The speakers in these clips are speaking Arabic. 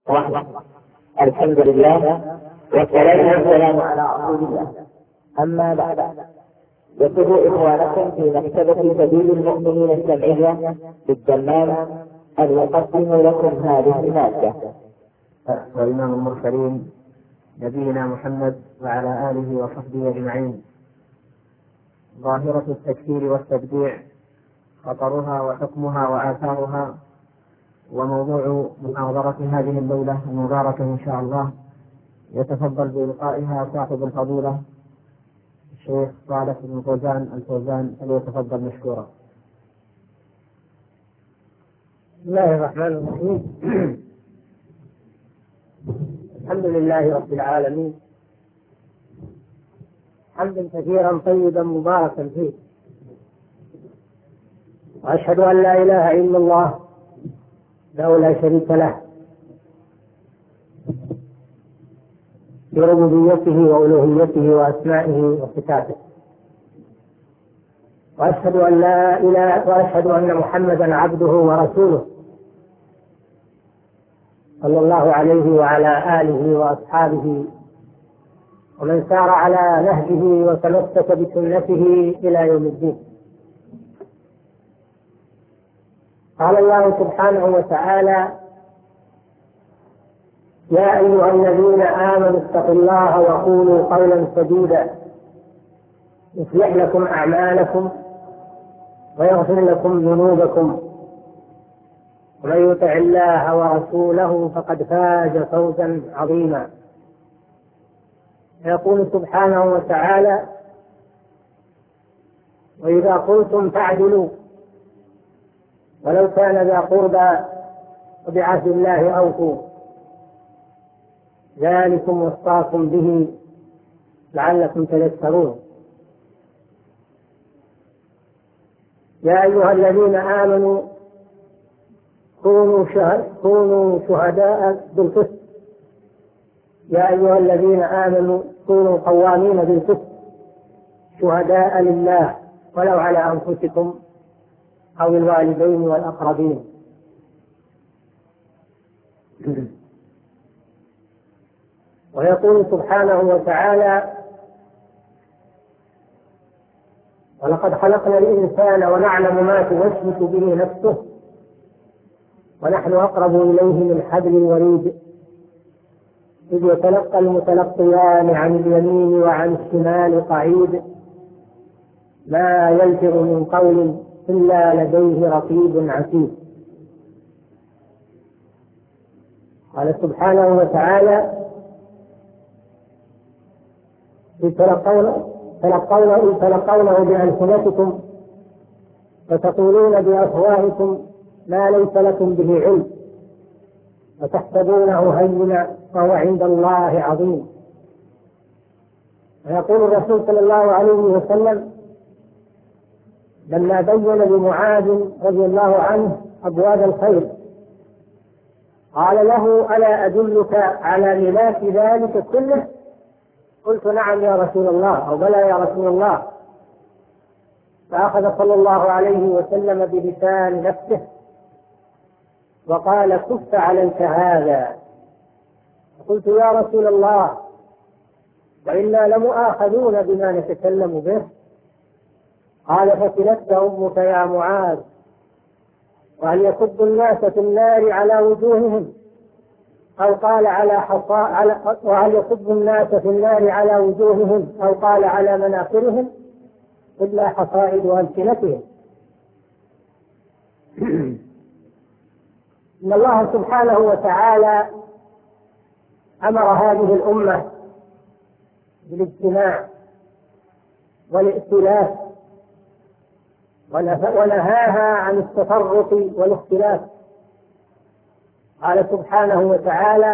الحمد لله والصلاة والسلام على رسول الله. أما بعد، يسر إخوانكم في مكتبة سبيل المؤمنين السمعية بالدمام أن يقدم لكم هذه المادة. وإمام المرسلين نبينا محمد وعلى آله وصحبه أجمعين. ظاهرة التكفير والتبديع، خطرها وحكمها وآثارها، وموضوع محاضرة هذه الليلة المباركة إن شاء الله. يتفضل بإلقائها صاحب الفضيلة الشيخ صالح بن فوزان الفوزان، فليتفضل مشكورا. بسم الله الرحمن الرحيم. الحمد لله رب العالمين، حمدا كثيرا طيبا مباركا فيه، وأشهد أن لا إله إلا الله له لا شريك له في ربوبيته وألوهيته وأسمائه وصفاته، وأشهد أن محمدا عبده ورسوله صلى الله عليه وعلى آله وأصحابه ومن سار على نهجه وتمسك بسنته إلى يوم الدين. قال الله سبحانه وتعالى: يا أيها الذين آمنوا اتقوا الله وقولوا قولا سديدا يصلح لكم أعمالكم ويغفر لكم ذنوبكم ومن يطع الله ورسوله فقد فاز فوزا عظيما. يقول سبحانه وتعالى: وإذا قلتم فاعدلوا ولو كان ذا قربى وبعهد الله أوفوا ذلكم وصاكم به لعلكم تذكرون. يا أيها الذين آمنوا كونوا شهداء بالقسط. يا أيها الذين آمنوا كونوا قوامين بالقسط شهداء لله ولو على أنفسكم أو الوالدين والأقربين. ويقول سبحانه وتعالى: ولقد خلقنا الإنسان ونعلم ما توسوس به نفسه ونحن أقرب إليه من حبل الوريد إذ يتلقى المتلقيان عن اليمين وعن الشمال قعيد ما يلفظ من قول إلا لديه رقيب عتيد. قال سبحانه وتعالى: تلقونه بألسنتكم وتقولون بأفواهكم ما ليس لكم به علم وتحسبونه هينا وهو عند الله عظيم. ويقول الرسول صلى الله عليه وسلم لما بين لمعاذ رضي الله عنه أبواب الخير قال له: ألا أدلك على ملاك ذلك كله؟ قلت: نعم يا رسول الله، أو بلى يا رسول الله. فأخذ صلى الله عليه وسلم بلسان نفسه وقال: كف عليك هذا. قلت: يا رسول الله، وإنا لمؤاخذون بما نتكلم به. قال: فكلتك أمك يا معاذ، وهل يكب الناس في النار على وجوههم أو قال وهل يكب الناس في النار على وجوههم أو قال على مناخرهم إلا حصائد ألسنتهم. إن الله سبحانه وتعالى أمر هذه الأمة بالاجتماع والائتلاف ونهاها عن التفرق والاختلاف. قال سبحانه وتعالى: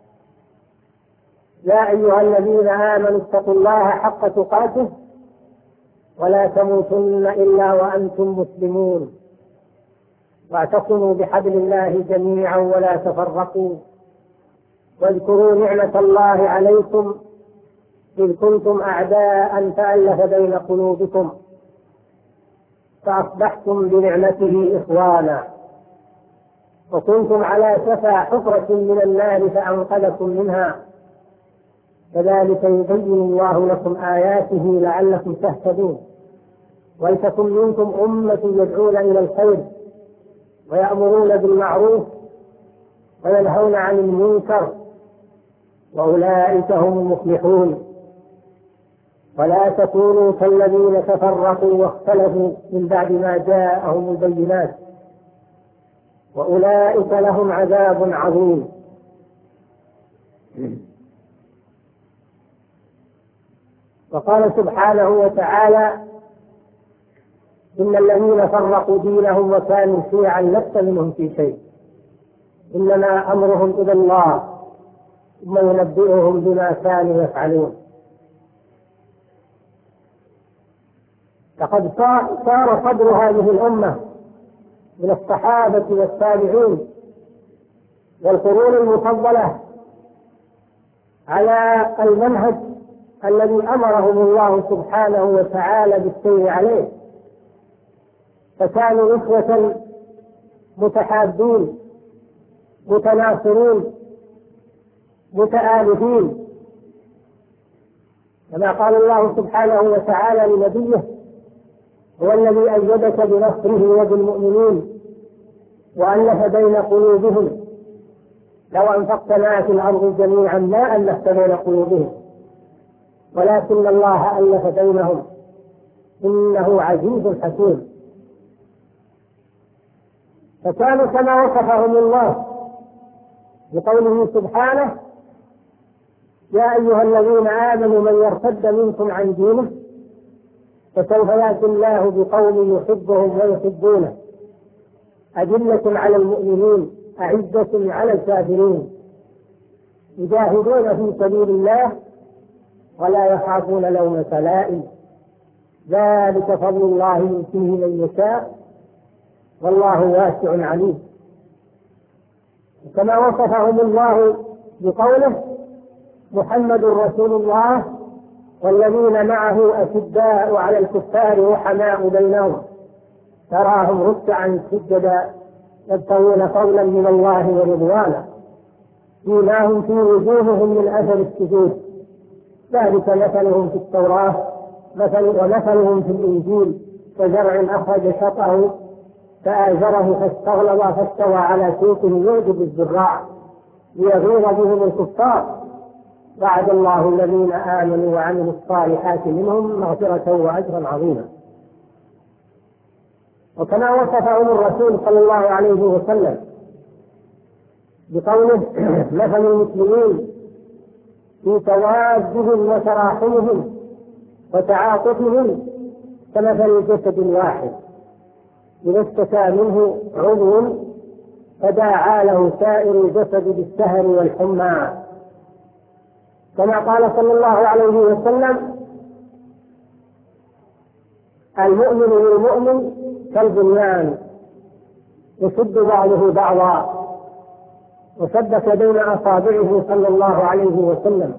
يا أيها الذين آمنوا اتقوا الله حق تقاته ولا تموتن إلا وأنتم مسلمون واعتصموا بحبل الله جميعا ولا تفرقوا واذكروا نعمة الله عليكم إذ كنتم أعداء فألف بين قلوبكم فأصبحتم بنعمته إخوانا وكنتم على شفا حفرة من النار فأنقذكم منها كذلك يبين الله لكم آياته لعلكم تهتدون ولتكن منكم أمة يدعون إلى الخير ويأمرون بالمعروف وينهون عن المنكر وأولئك هم المفلحون ولا تكونوا كالذين تفرقوا واختلفوا من بعد ما جاءهم البينات وأولئك لهم عذاب عظيم. وقال سبحانه وتعالى إن الذين فرقوا دينهم وكانوا شيعا لست منهم في شيء إنما أمرهم إلى الله ثم ينبئهم بما كانوا يفعلون. لقد صار صدر هذه الأمة من الصحابة والتابعين والقرون المفضلة على المنهج الذي أمرهم الله سبحانه وتعالى بالسير عليه، فكانوا إخوة متحابين متناصرين متآلفين، كما قال الله سبحانه وتعالى لنبيه هو الذي أيدك بنصره وبالمؤمنين وألف بين قلوبهم لو أنفقت ما في الأرض جميعا ما ألفت بين قلوبهم ولكن الله ألف بينهم إنه عزيز حكيم. فكانوا كما وصفهم الله بقوله سبحانه يا أيها الذين آمنوا من يرتد منكم عن دينه فسوف يأتي الله بقوم يحبهم ويحبونه أذلة على المؤمنين أعزة على الكافرين يجاهدون في سبيل الله ولا يخافون لومة لائم ذلك فضل الله يؤتيه من يشاء والله واسع عليم. كما وصفهم الله بقوله محمد رسول الله والذين معه أشداء على الكفار رحماء بينهم تراهم ركعا سجدا يبتغون فضلا من الله ورضوانا سيماهم في وجوههم من أثر السجود ذلك مثلهم في التوراة ومثلهم في الإنجيل كزرع أخرج شطأه فآزره فاستغلظ فاستوى على سوقه يعجب الزراع ليغيظ بهم الكفار وعد الله الذين آمنوا وعملوا الصالحات منهم مغفرة وأجرا عظيما. وكما وصفهم الرسول صلى الله عليه وسلم بقوله مثل المسلمين في توادهم وتراحمهم وتعاطفهم كمثل جسد واحد إذا اشتكى منه عضو تداعى له سائر الجسد بالسهر والحمى كما قال صلى الله عليه وسلم المؤمن للمؤمن كالبنيان يشد بعضه بعضا وشبك بين أصابعه صلى الله عليه وسلم.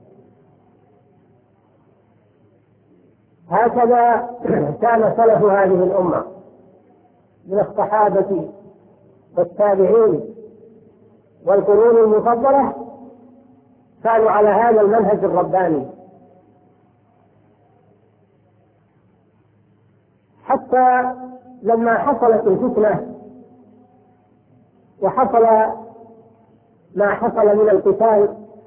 هكذا كان سلف هذه الأمة من الصحابة والتابعين والقرون المفضلة كانوا على هذا المنهج الرباني حتى لما حصلت الفتنة وحصل ما حصل من القتال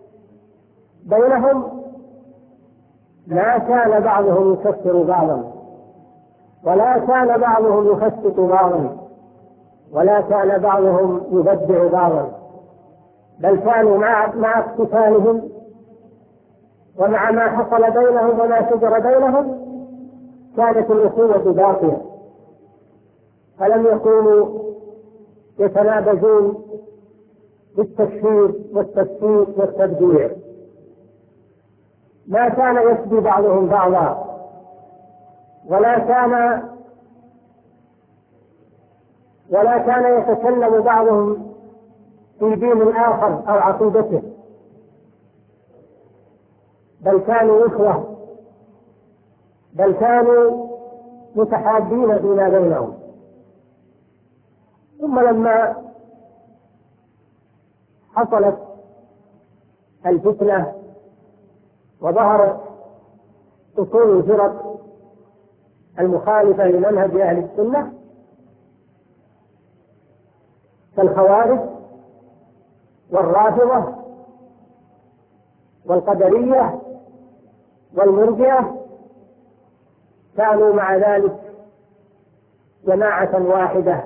بينهم ما كان بعضهم يكفر بعضا ولا كان بعضهم يخسط بعضا ولا كان بعضهم يبدع بعضا بل كانوا مع اقتتالهم ومع ما حصل بينهم وما شجر بينهم كانت الأخوة باقية فلم يكونوا يتنابزون بالتكفير والتفسيق والتبديع ما كان يسبي بعضهم بعضا ولا كان يتكلم بعضهم في دين آخر أو عقيدته بل كانوا إخوة بل كانوا متحابين فيما بينهم. ثم لما حصلت الفتنة وظهر أصول الفرق المخالفة لمنهج أهل السنة كالخوارج والرافضة والقدرية والمرجئة، كانوا مع ذلك جماعة واحدة،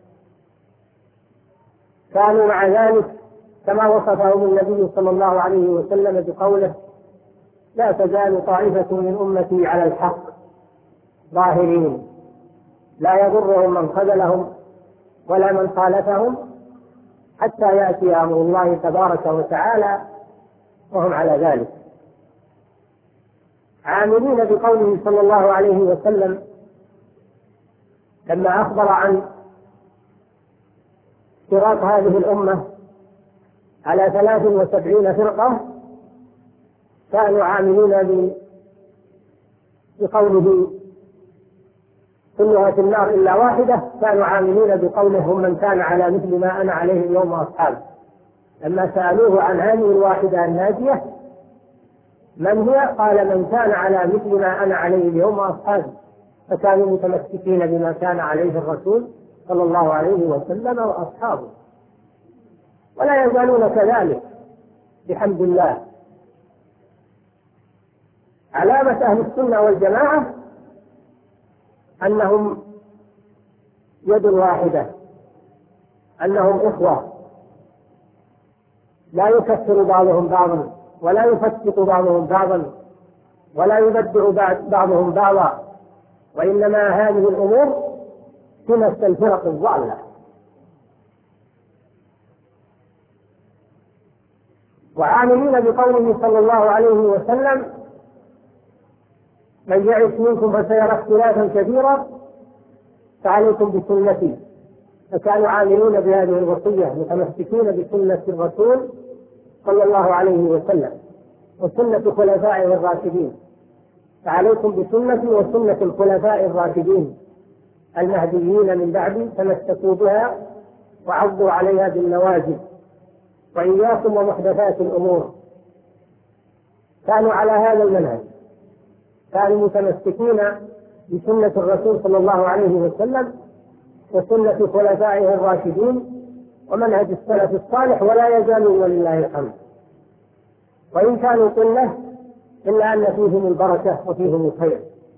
كانوا مع ذلك كما وصفهم النبي صلى الله عليه وسلم بقوله: لا تزال طائفة من أمتي على الحق ظاهرين لا يضرهم من خذلهم ولا من خالفهم حتى يأتي أمر الله تبارك وتعالى وهم على ذلك، عاملين بقوله صلى الله عليه وسلم لما أخبر عن افتراق هذه الأمة على 73 فرقة، كانوا عاملين بقوله كلها في النار إلا واحدة، كانوا عاملين بقوله هم من كان على مثل ما أنا عليه اليوم وأصحابي. لما سألوه عن هذه الواحدة الناجية من هي؟ قال: من كان على مثل ما أنا عليه اليوم وأصحابي. فكانوا متمسكين بما كان عليه الرسول صلى الله عليه وسلم وأصحابه، ولا يزالون كذلك بحمد الله. علامة أهل السنة والجماعة أنهم يد واحدة، أنهم إخوة، لا يكفر بعضهم بعضا ولا يفسق بعضهم بعضا ولا يبدع بعضهم بعضا، وإنما هذه الأمور سنة الفرق الضالة. وعاملين بقوله صلى الله عليه وسلم: من يعش منكم فسيرى اختلافا كثيرا فعليكم بسنتي. فكانوا عاملون بهذه الوصية متمسكين بسنة الرسول صلى الله عليه وسلم وسنة خلفائه الراشدين، فعليكم بسنتي وسنة الخلفاء الراشدين المهديين من بعدي، تمسكوا بها وعضوا عليها بالنواجذ، وإياكم ومحدثات الأمور. كانوا على هذا المنهج، كانوا متمسكين بسنة الرسول صلى الله عليه وسلم وسنة خلفائه الراشدين ومنهج السلف الصالح، ولا يزالون ولله الحمد، وإن كانوا قلة إلا أن فيهم البركة وفيهم الخير،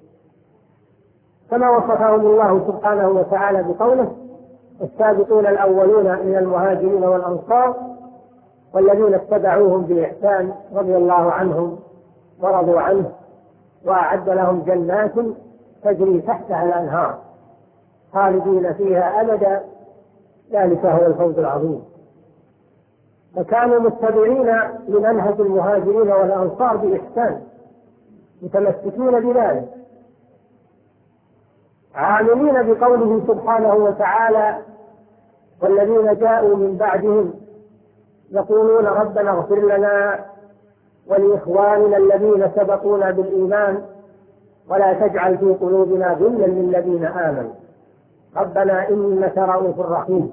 كما وصفهم الله سبحانه وتعالى بقوله: السابقون الأولون من المهاجرين والأنصار والذين اتبعوهم بإحسان رضي الله عنهم ورضوا عنه وأعد لهم جنات تجري تحتها الأنهار خالدين فيها أبدا ذلك هو الفوز العظيم. فكانوا متبعين لمنهج المهاجرين والأنصار بإحسان، متمسكين بذلك، عاملين بقوله سبحانه وتعالى: والذين جاءوا من بعدهم يقولون ربنا اغفر لنا ولإخواننا الذين سبقونا بالإيمان ولا تجعل في قلوبنا غلا للذين آمنوا ربنا إنك رؤوف رحيم.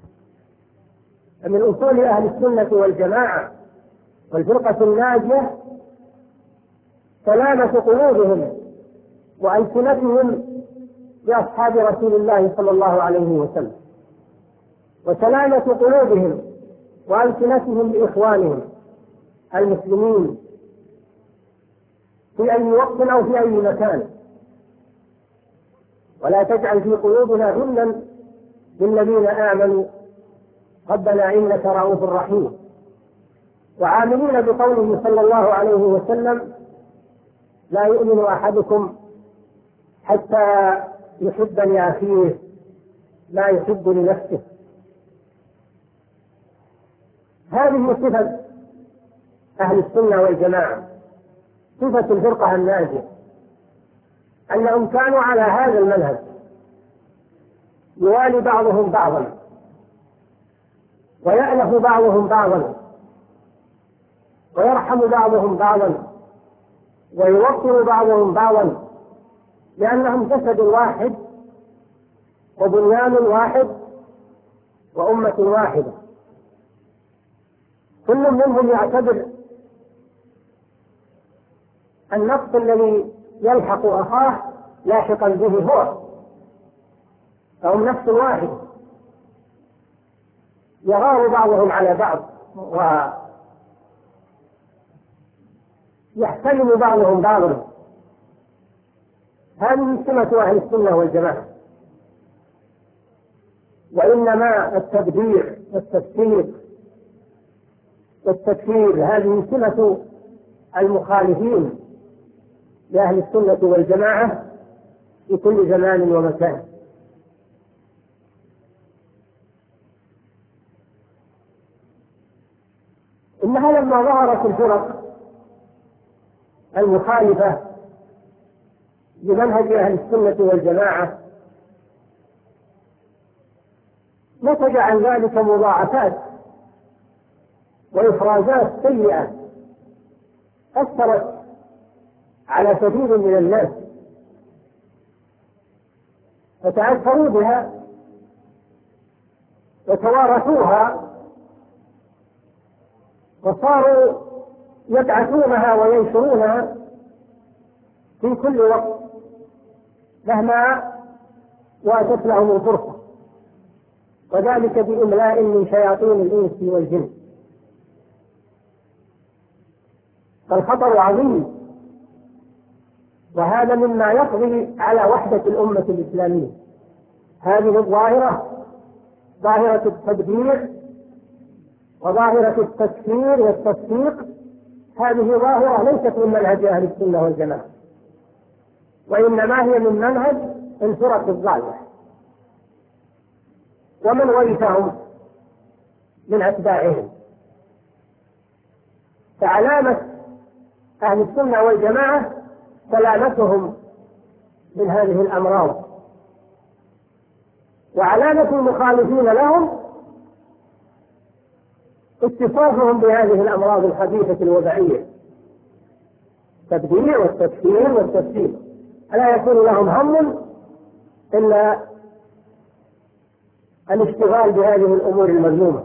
فمن أصول أهل السنة والجماعة والفرقة الناجية سلامة قلوبهم وألسنتهم بأصحاب رسول الله صلى الله عليه وسلم، وسلامة قلوبهم وألسنتهم بإخوانهم المسلمين في أي وقت أو في أي مكان. ولا تجعل في قلوبنا غلا للذين آمنوا ربنا إنك رؤوف رحيم. وعاملين بقوله صلى الله عليه وسلم: لا يؤمن أحدكم حتى يحب لأخيه ما يحب لنفسه. هذه صفة أهل السنة والجماعة، صفة الفرقة الناجية، أنهم كانوا على هذا المنهج، يوالي بعضهم بعضا ويألف بعضهم بعضا ويرحم بعضهم بعضا ويوقر بعضهم بعضا، لأنهم جسد واحد وبنيان واحد وأمة واحدة. كل منهم يعتبر النقص الذي يلحق أخاه لاحقا به هو، فهم نفس واحد، يغار بعضهم على بعض ويحترم بعضهم بعضا. هذه سمة أهل السنة والجماعة. وإنما التبديع والتكفير هذه سمة المخالفين لأهل السنة والجماعة في كل زمان ومكان. إنها لما ظهرت الفرق المخالفة بمنهج أهل السنة والجماعة نتج عن ذلك مضاعفات وإفرازات سيئة أثرت على كثير من الناس فتأثروا بها وتوارثوها وصاروا يبعثونها وينشرونها في كل وقت مهما واتت لهم الفرصة، وذلك بإملاء من شياطين الإنس والجن. فالخطر عظيم، وهذا مما يقضي على وحدة الأمة الإسلامية. هذه الظاهرة، ظاهرة التبديع وظاهرة التكفير والتصديق، هذه ظاهرة ليست من منهج أهل السنة والجماعة، وإنما هي من منهج الفرق الضالة ومن ورثهم من أتباعهم. فعلامة أهل السنة والجماعة سلامتهم من هذه الأمراض، وعلامة المخالفين لهم اتصافهم بهذه الأمراض الخبيثة الوبائية، التبديع والتكفير والتفسيق، ألا يكون لهم هم إلا الاشتغال بهذه الأمور المذمومة.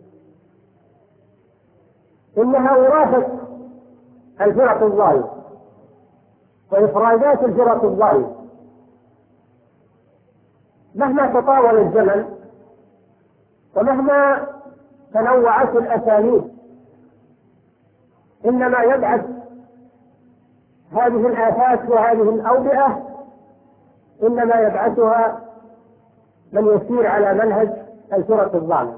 إنها وراثة الفرق الضالة وإفرازات الفرق الضالة. مهما تطاول الزمن ومهما تنوعت الأساليب، إنما يبعث هذه الآفات وهذه الأوبئة إنما يبعثها من يسير على منهج الفرق الضالة،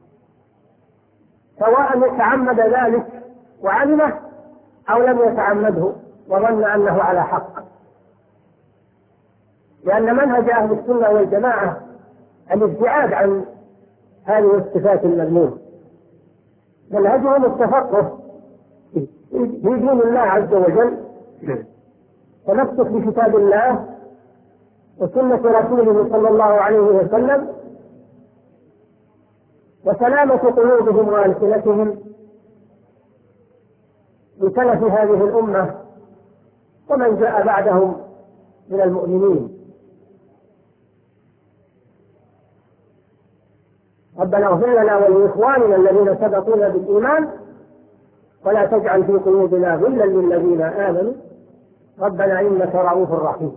سواء تعمد ذلك وعلمه أو لم يتعمده وظن أنه على حق. لأن منهج أهل السنة والجماعة الابتعاد عن هذه الصفات المذمومة، منهجهم التفقه في دين الله عز وجل، تمسك بكتاب الله وسنة رسوله صلى الله عليه وسلم، وسلامة قلوبهم وألسنتهم بسلف هذه الأمة ومن جاء بعدهم من المؤمنين. ربنا اغفر لنا ولإخواننا الذين سبقونا بالإيمان ولا تجعل في قلوبنا غلا للذين آمنوا ربنا إنك رؤوف رحيم.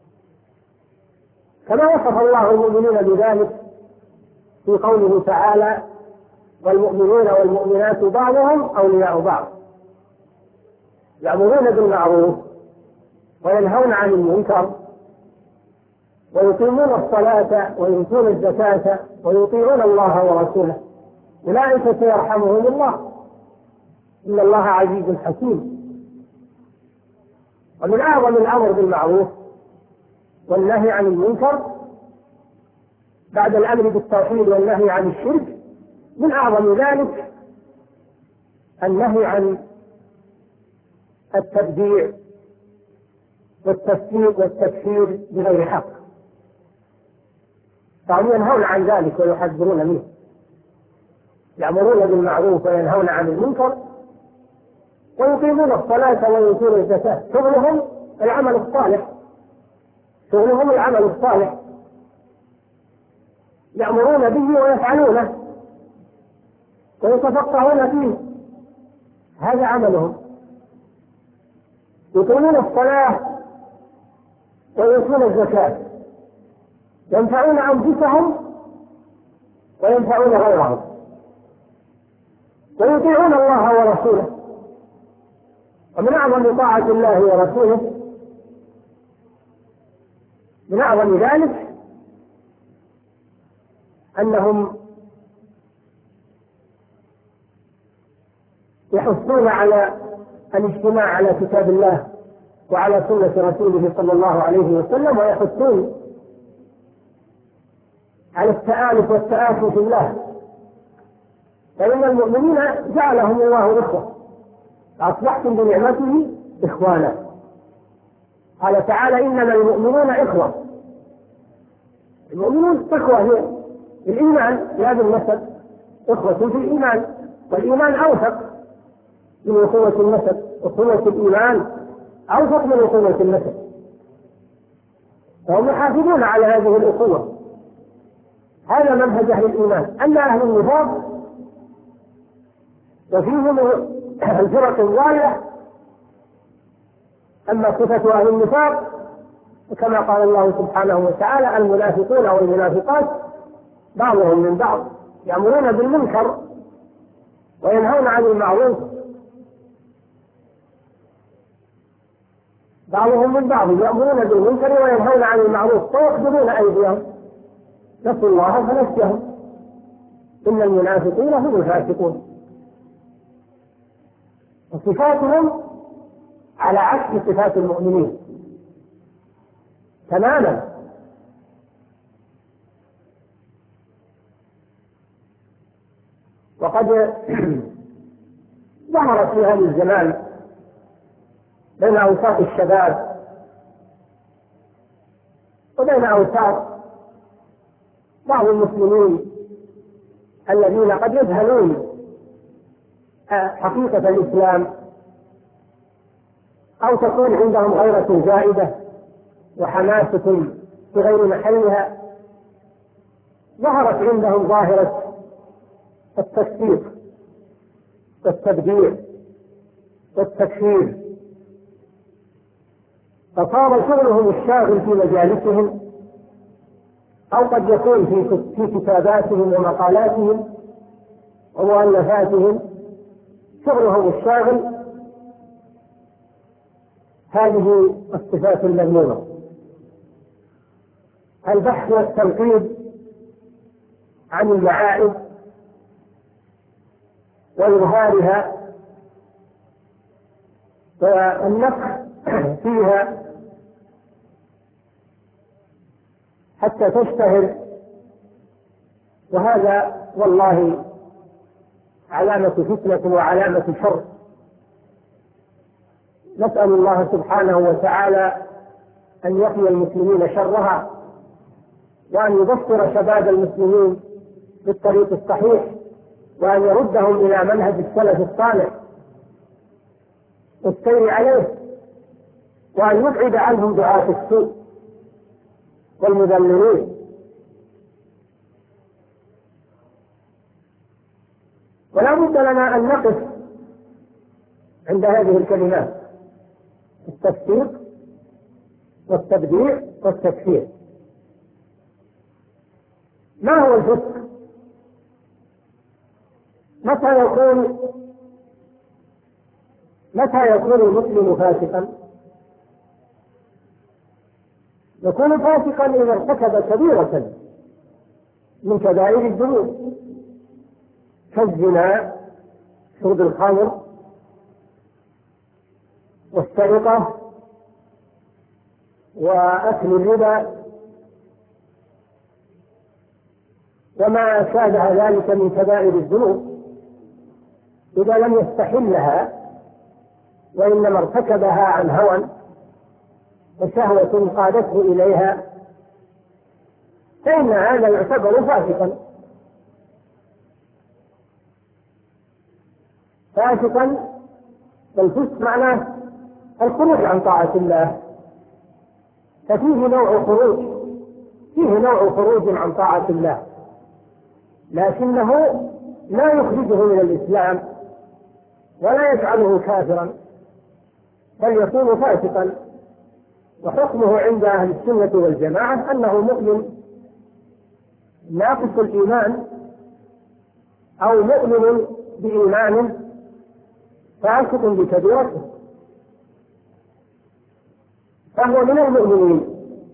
كما وصف الله المؤمنين بذلك في قوله تعالى: والمؤمنون والمؤمنات بعضهم أولياء بعض يأمرون بالمعروف وينهون عن المنكر ويقيمون الصلاة ويؤتون الزكاة ويطيعون الله ورسوله أولئك سيرحمهم الله إن الله عزيز حكيم. ومن أعظم الأمر بالمعروف والنهي عن المنكر بعد الأمر بالتوحيد والنهي عن الشرك، من أعظم ذلك النهي عن التبديع والتصديق والتكفير بغير حق، فهم ينهون عن ذلك ويحذرون منه، يأمرون بالمعروف وينهون عن المنكر ويقيمون الصلاة ويؤتون الزكاة. شغلهم العمل الصالح، شغلهم العمل الصالح، يأمرون به ويفعلونه ويتفقهون فيه هذا عملهم، يقيمون الصلاة ويؤتون الزكاة، ينفعون أنفسهم وينفعون غيرهم، ويطيعون الله ورسوله. ومن أعظم طاعة الله ورسوله، من أعظم ذلك أنهم يحثون على الاجتماع على كتاب الله وعلى سنة رسوله صلى الله عليه وسلم، ويحثون على التآلف والتآخي في الله، فإن المؤمنين جعلهم الله إخوة، أصبحتم بنعمته إخوانا. قال تعالى: إنما المؤمنون إخوة. المؤمنون إخوة هي الإيمان، لا بالنسب، إخوة في الإيمان، والإيمان أوثق من أخوة النسب، أخوة الإيمان أوثق من أخوة النسب، فهم يحافظون على هذه الأخوة. هذا منهج أهل الإيمان. أما أهل النفاق وفيهم الفرق الضالة، أما صفة أهل النفاق كما قال الله سبحانه وتعالى: المنافقون والمنافقات بعضهم من بعض يأمرون بالمنكر وينهون عن المعروف، بعضهم من بعض يأمرون بالمنكر وينهون عن المعروف ويقبضون أيديهم، نسوا الله فنسيهم، إن المنافقين هم الفاسقون. وصفاتهم على عكس صفات المؤمنين تماما. وقد ظهرت في هذا الزمان بين أوساط الشباب وبين أوساط بعض المسلمين الذين قد يجهلون حقيقة الإسلام، أو تكون عندهم غيرة زائدة وحماسة في غير محلها. ظهرت عندهم ظاهرة التفسيق والتبديع والتكفير، فصار شغلهم الشاغل في مجالسهم، أو قد يكون في كتاباتهم ومقالاتهم ومؤلفاتهم شغلهم الشاغل هذه الصفات المذمومة: البحث والتنقيب عن المعائب وإظهارها والنفخ فيها حتى تشتهر. وهذا والله علامة فتنة وعلامة شر. نسأل الله سبحانه وتعالى أن يقي المسلمين شرها، وأن يبصر شباب المسلمين بالطريق الصحيح، وأن يردهم إلى منهج السلف الصالح والسير عليه، وأن يبعد عنهم دعاة السوء والمذللين. ولا بد لنا أن نقف عند هذه الكلمات: التفسيق والتبديع والتكفير. ما هو الفسق؟ متى يكون المسلم فاسقا؟ يكون فاسقا إذا ارتكب كبيرة من كبائر الذنوب كالزنا، شرب الخمر، والسرقة، وأكل الربا، وما شابه ذلك من كبائر الذنوب، إذا لم يستحلها وإنما ارتكبها عن هوى وشهوة قادته إليها، فإن هذا يعتبر فاسقا. والفسق معناه الخروج عن طاعة الله، ففيه نوع خروج عن طاعة الله، لكنه لا يخرجه من الإسلام ولا يجعله كافرا، بل يكون فاسقا، وحكمه عند أهل السنة والجماعة أنه مؤمن ناقص الإيمان أو مؤمن بإيمان فاسق بكبيرته، فهو من المؤمنين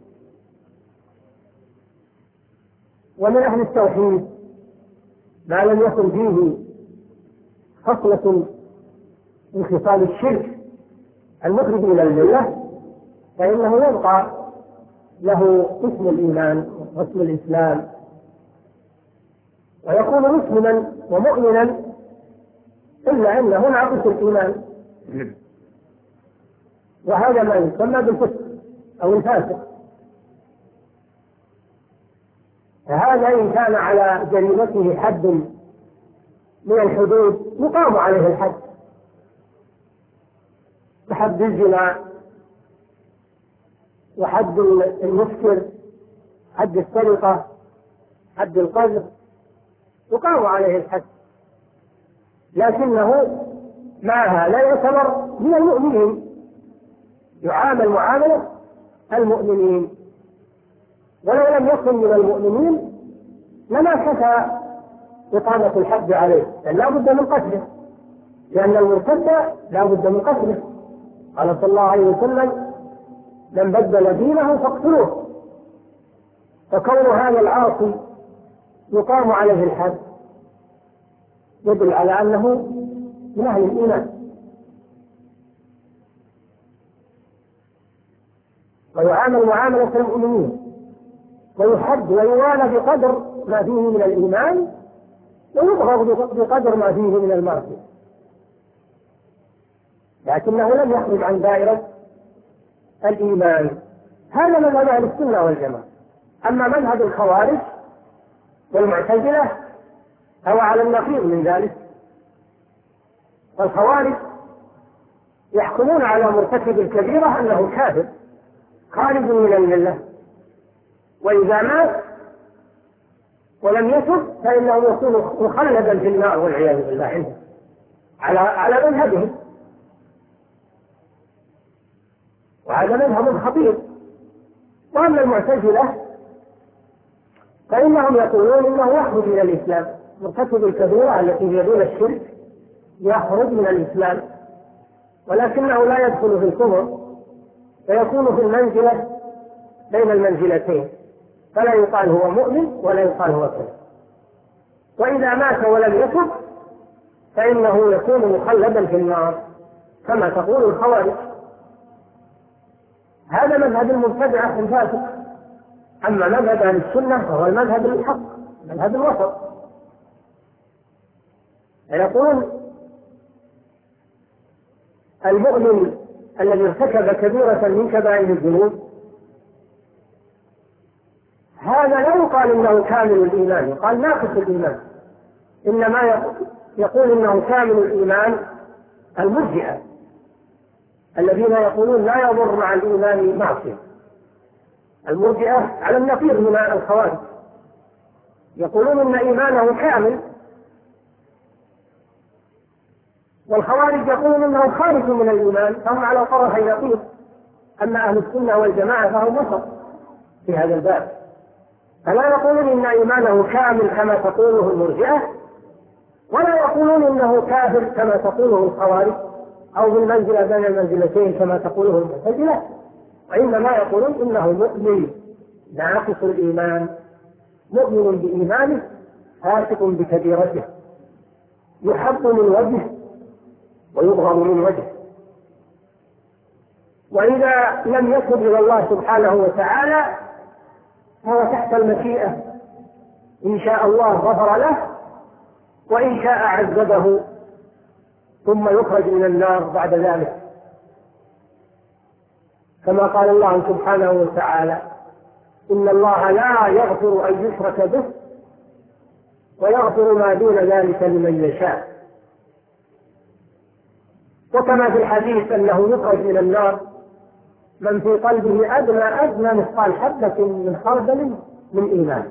ومن أهل التوحيد ما لم يكن فيه خصلة من خصال الشرك المخرج إلى الملة، فإنه يبقى له اسم الإيمان واسم الإسلام، ويكون مسلما ومؤمنا، إلا أنه ناقص الإيمان، وهذا ما يسمى بالفسق أو الفاسق. فهذا إن كان على جريمته حد من الحدود يقام عليه الحد، كحد الزنا وحد المسكر، حد السرقة، حد القذف، يقام عليه الحد، لكنه معها لا يعتبر من المؤمنين، يعامل معاملة المؤمنين، ولو لم يكن من المؤمنين لما كفى إقامة الحد عليه، لأن لا بد من قتله، لأن المرتد لا بد من قتله. قال صلى الله عليه وسلم: من بدل دينه فاقتلوه. فكون هذا العاصي يقام عليه الحد يدل على أنه من أهل الإيمان، ويعامل معاملة المؤمنين، ويحد ويوالى بقدر ما فيه من الإيمان، ويبغض بقدر ما فيه من المعصية، لكنه لم يخرج عن دائرة الإيمان. هذا مذهب أهل السنة والجماعة. أما مذهب الخوارج والمعتزلة هو على النقيض من ذلك. الخوارج يحكمون على مرتكب الكبيرة أنه كافر خارج من الملة، وإذا مات ولم يتب فإنه يكون مخلدا في النار والعياذ بالله عنده على مذهبهم، وهذا مذهب خطير. وأما المعتزلة فإنهم يقولون إنه يخرج من الإسلام، مرتكب الكبيرة التي هي دون الشرك يخرج من الإسلام، ولكنه لا يدخل في الكفر، فيكون في المنزلة بين المنزلتين، فلا يقال هو مؤمن ولا يقال هو كافر. وإذا مات ولم يتب فإنه يكون مخلدا في النار كما تقول الخوارج. هذا مذهب المبتدعة الفاسق. أما مذهب أهل السنة فهو المذهب الحق، مذهب الوسط. يقول المؤمن الذي ارتكب كبيرة من كبائر الذنوب هذا لا يقال إنه كامل الإيمان، يقال ناقص الإيمان. إنما يقول إنه كامل الإيمان المرجئة الذين يقولون لا يضر مع الإيمان معصية. المرجئة على النقيض من الخوارج، يقولون إن إيمانه كامل، والخوارج يقولون إنه خارج من الإيمان، فهم على طرفي نقيض. أما أهل السنة والجماعة فهم وسط في هذا الباب، فلا يقولون إن إيمانه كامل كما تقوله المرجئة، ولا يقولون إنه كافر كما تقوله الخوارج، أو بالمنزلة بين المنزلتين كما تقوله المعتزلة، وإنما يقولون إنه مؤمن ناقص الإيمان، مؤمن بإيمانه فاسق بكبيرته، يحب من وجه ويبغض من وجه. وإذا لم يتب إلى الله سبحانه وتعالى فهو تحت المشيئة، إن شاء الله غفر له، وإن شاء عذبه ثم يخرج من النار بعد ذلك، كما قال الله سبحانه وتعالى: إن الله لا يغفر أن يشرك به ويغفر ما دون ذلك لمن يشاء. وكما في الحديث أنه يخرج من النار من في قلبه أدنى مثقال حبة من خردل من إيمان.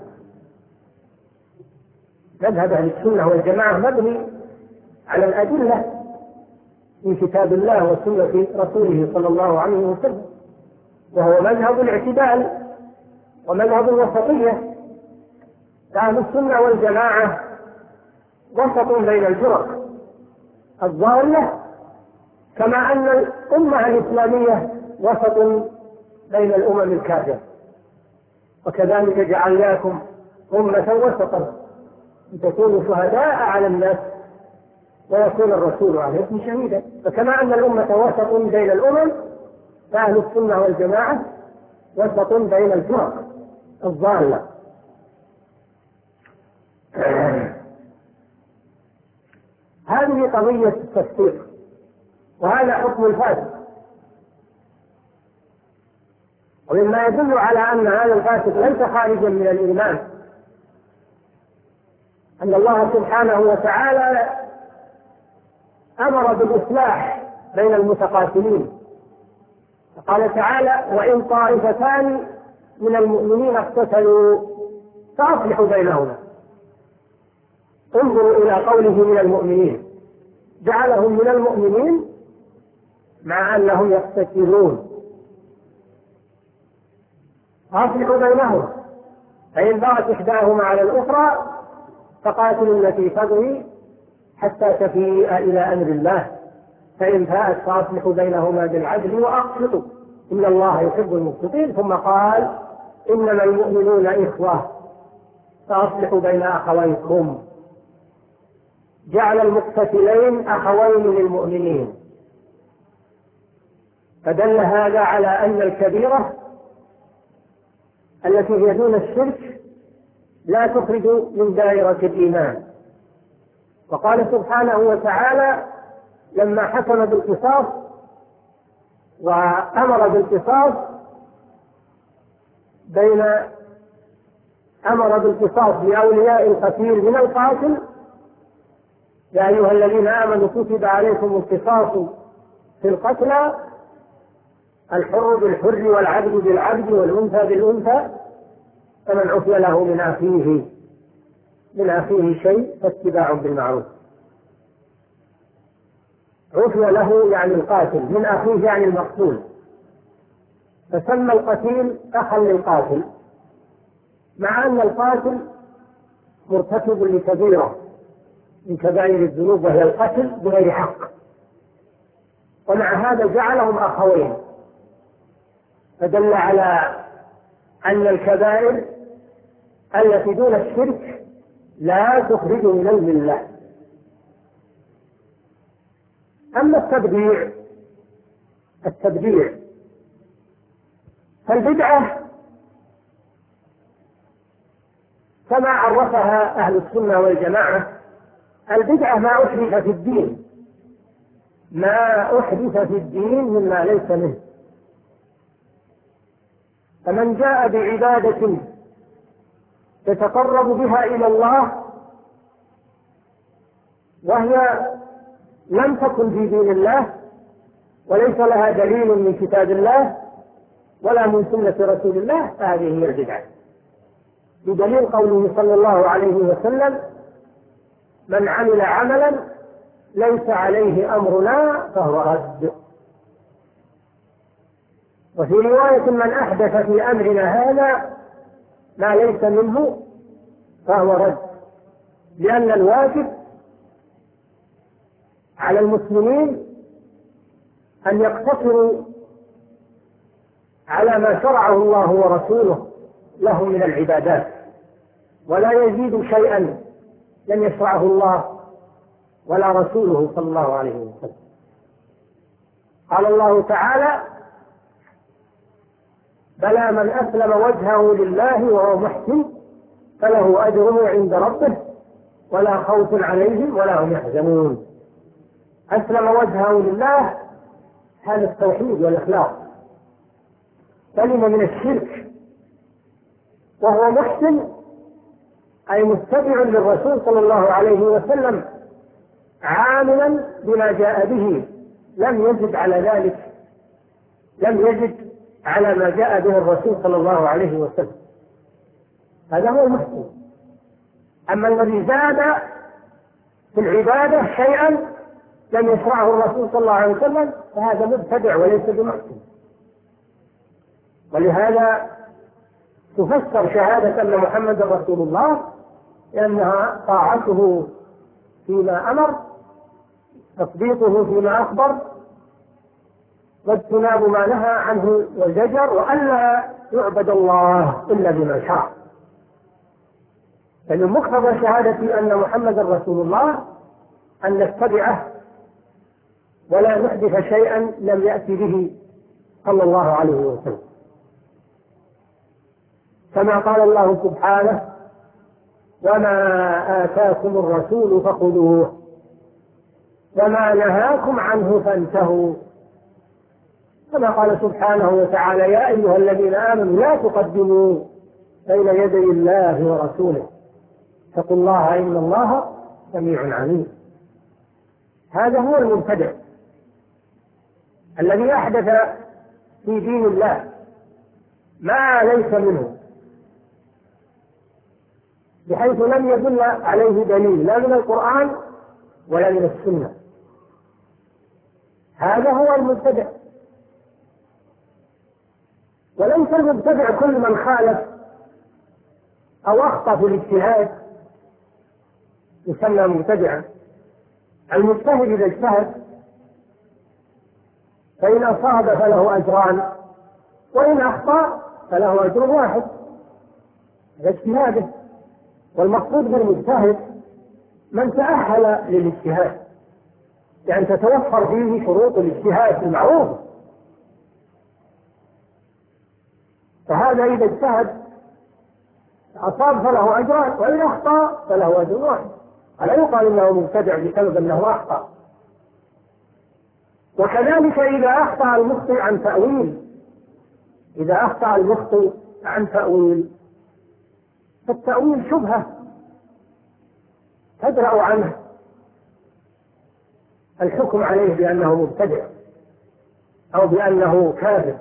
مذهب أهل السنة والجماعة مبني على الأدلة من كتاب الله وسنة رسوله صلى الله عليه وسلم، وهو مذهب الاعتدال ومذهب الوسطية. أهل السنة والجماعة وسط بين الفرق الضالة، كما أن الأمة الإسلامية وسط بين الأمم الكافرة. وكذلك جعلناكم أمة وسطا لتكونوا شهداء على الناس ويكون الرسول عليكم شهيدا. فكما أن الأمة وسط بين الأمم، فأهل السنة والجماعة وسط بين الفرق الضالة. هذه قضية التفسير، وهذا حكم الفاسق. ومما يدل على أن هذا الفاسق ليس خارجا من الإيمان أن الله سبحانه وتعالى أمر بالإصلاح بين المتقاتلين، فقال تعالى: وإن طائفتان من المؤمنين اقتتلوا فأصلحوا بينهما. انظروا إلى قوله من المؤمنين، جعلهم من المؤمنين مع أنهم يقتتلون. أصلحوا بينهم، فإن بغت إحداهما على الأخرى فقاتلوا التي تبغي حتى تفيء إلى أمر الله، فإن فاءت فأصلحوا بينهما بالعدل وأقسطوا إن الله يحب المقسطين. ثم قال: إنما المؤمنون إخوة فأصلحوا بين أخويكم. جعل المقتتلين أخوين للمؤمنين، فدل هذا على أن الكبيرة التي هي دون الشرك لا تخرج من دائرة الإيمان. وقال سبحانه وتعالى لما حكم بالقصاص وأمر بالقصاص أمر بالقصاص لأولياء القتيل من القاتل: يا أيها الذين آمنوا كتب عليكم القصاص في القتلى، الحر بالحر والعبد بالعبد والأنثى بالأنثى، فمن عفي له من أخيه شيء فاتباع بالمعروف. عفي له يعني القاتل، من أخيه يعني المقتول، فسمى القتيل أخا للقاتل، مع أن القاتل مرتكب لكبيرة من كبائر الذنوب وهي القتل بغير حق، ومع هذا جعلهم أخوين، فدل على أن الكبائر التي دون الشرك لا تخرج من الملة. أما التبديع فالبدعة كما عرفها أهل السنة والجماعة: البدعة ما أحدث في الدين مما ليس منه. فمن جاء بعبادة يتقرب بها إلى الله وهي لم تكن في دين الله وليس لها دليل من كتاب الله ولا من سنة رسول الله، فهذه هي البدعة، بدليل قوله صلى الله عليه وسلم: من عمل عملا ليس عليه أمرنا فهو رد. وفي رواية: من أحدث في أمرنا هذا ما ليس منه فهو رد. لأن الواجب على المسلمين أن يقتصروا على ما شرعه الله ورسوله لهم من العبادات، ولا يزيد شيئا لم يشرعه الله ولا رسوله صلى الله عليه وسلم. قال الله تعالى: بلى من أسلم وجهه لله وهو محسن فله أجره عند ربه ولا خوف عليهم ولا هم يحزنون. أسلم وجهه لله هذا التوحيد والإخلاص، سلم من الشرك وهو محسن أي متبع للرسول صلى الله عليه وسلم عاملا بما جاء به، لم يزد على ذلك، لم يزد على ما جاء به الرسول صلى الله عليه وسلم. هذا هو المحسن. أما الذي زاد في العبادة شيئا لم يشرعه الرسول صلى الله عليه وسلم فهذا مبتدع وليس بمحسن. ولهذا تفسر شهادة أن محمد رسول الله لأنها طاعته فيما أمر، تصديقه فيما أخبر، واجتناب ما نهى عنه والزجر، وألا يعبد الله إلا بما شرع. فمن مقتضى شهادة أن محمد رسول الله أن نتبعه ولا نحدث شيئا لم يأتي به صلى الله عليه وسلم، كما قال الله سبحانه: وما آتاكم الرسول فخذوه وما نهاكم عنه فانتهوا. كما قال سبحانه وتعالى: يا أيها الذين آمنوا لا تقدموا بين يدي الله ورسوله اتقوا الله إن الله سميع عليم. هذا هو المبتدع الذي أحدث في دين الله ما ليس منه، بحيث لم يدل عليه دليل لا من القرآن ولا من السنة. هذا هو المبتدع. وليس المبتدع كل من خالف أو أخطأ في الاجتهاد يسمى مبتدعا. المجتهد إذا اجتهد فإن أصاب فله أجران وإن أخطأ فله أجر واحد، هذا اجتهاده. والمقصود بالمجتهد من تأهل للاجتهاد، يعني تتوفر فيه شروط الاجتهاد المعروف. فهذا إذا اجتهد أصاب فله أجران وإن أخطأ فله أجر واحد، ألا يقال إنه مبتدع بسبب أنه أخطأ. وكذلك إذا أخطأ المخطئ عن تأويل، إذا أخطأ المخطئ عن تأويل فالتأويل شبهة تدرأ عنه الحكم عليه بأنه مبتدع أو بأنه كاذب،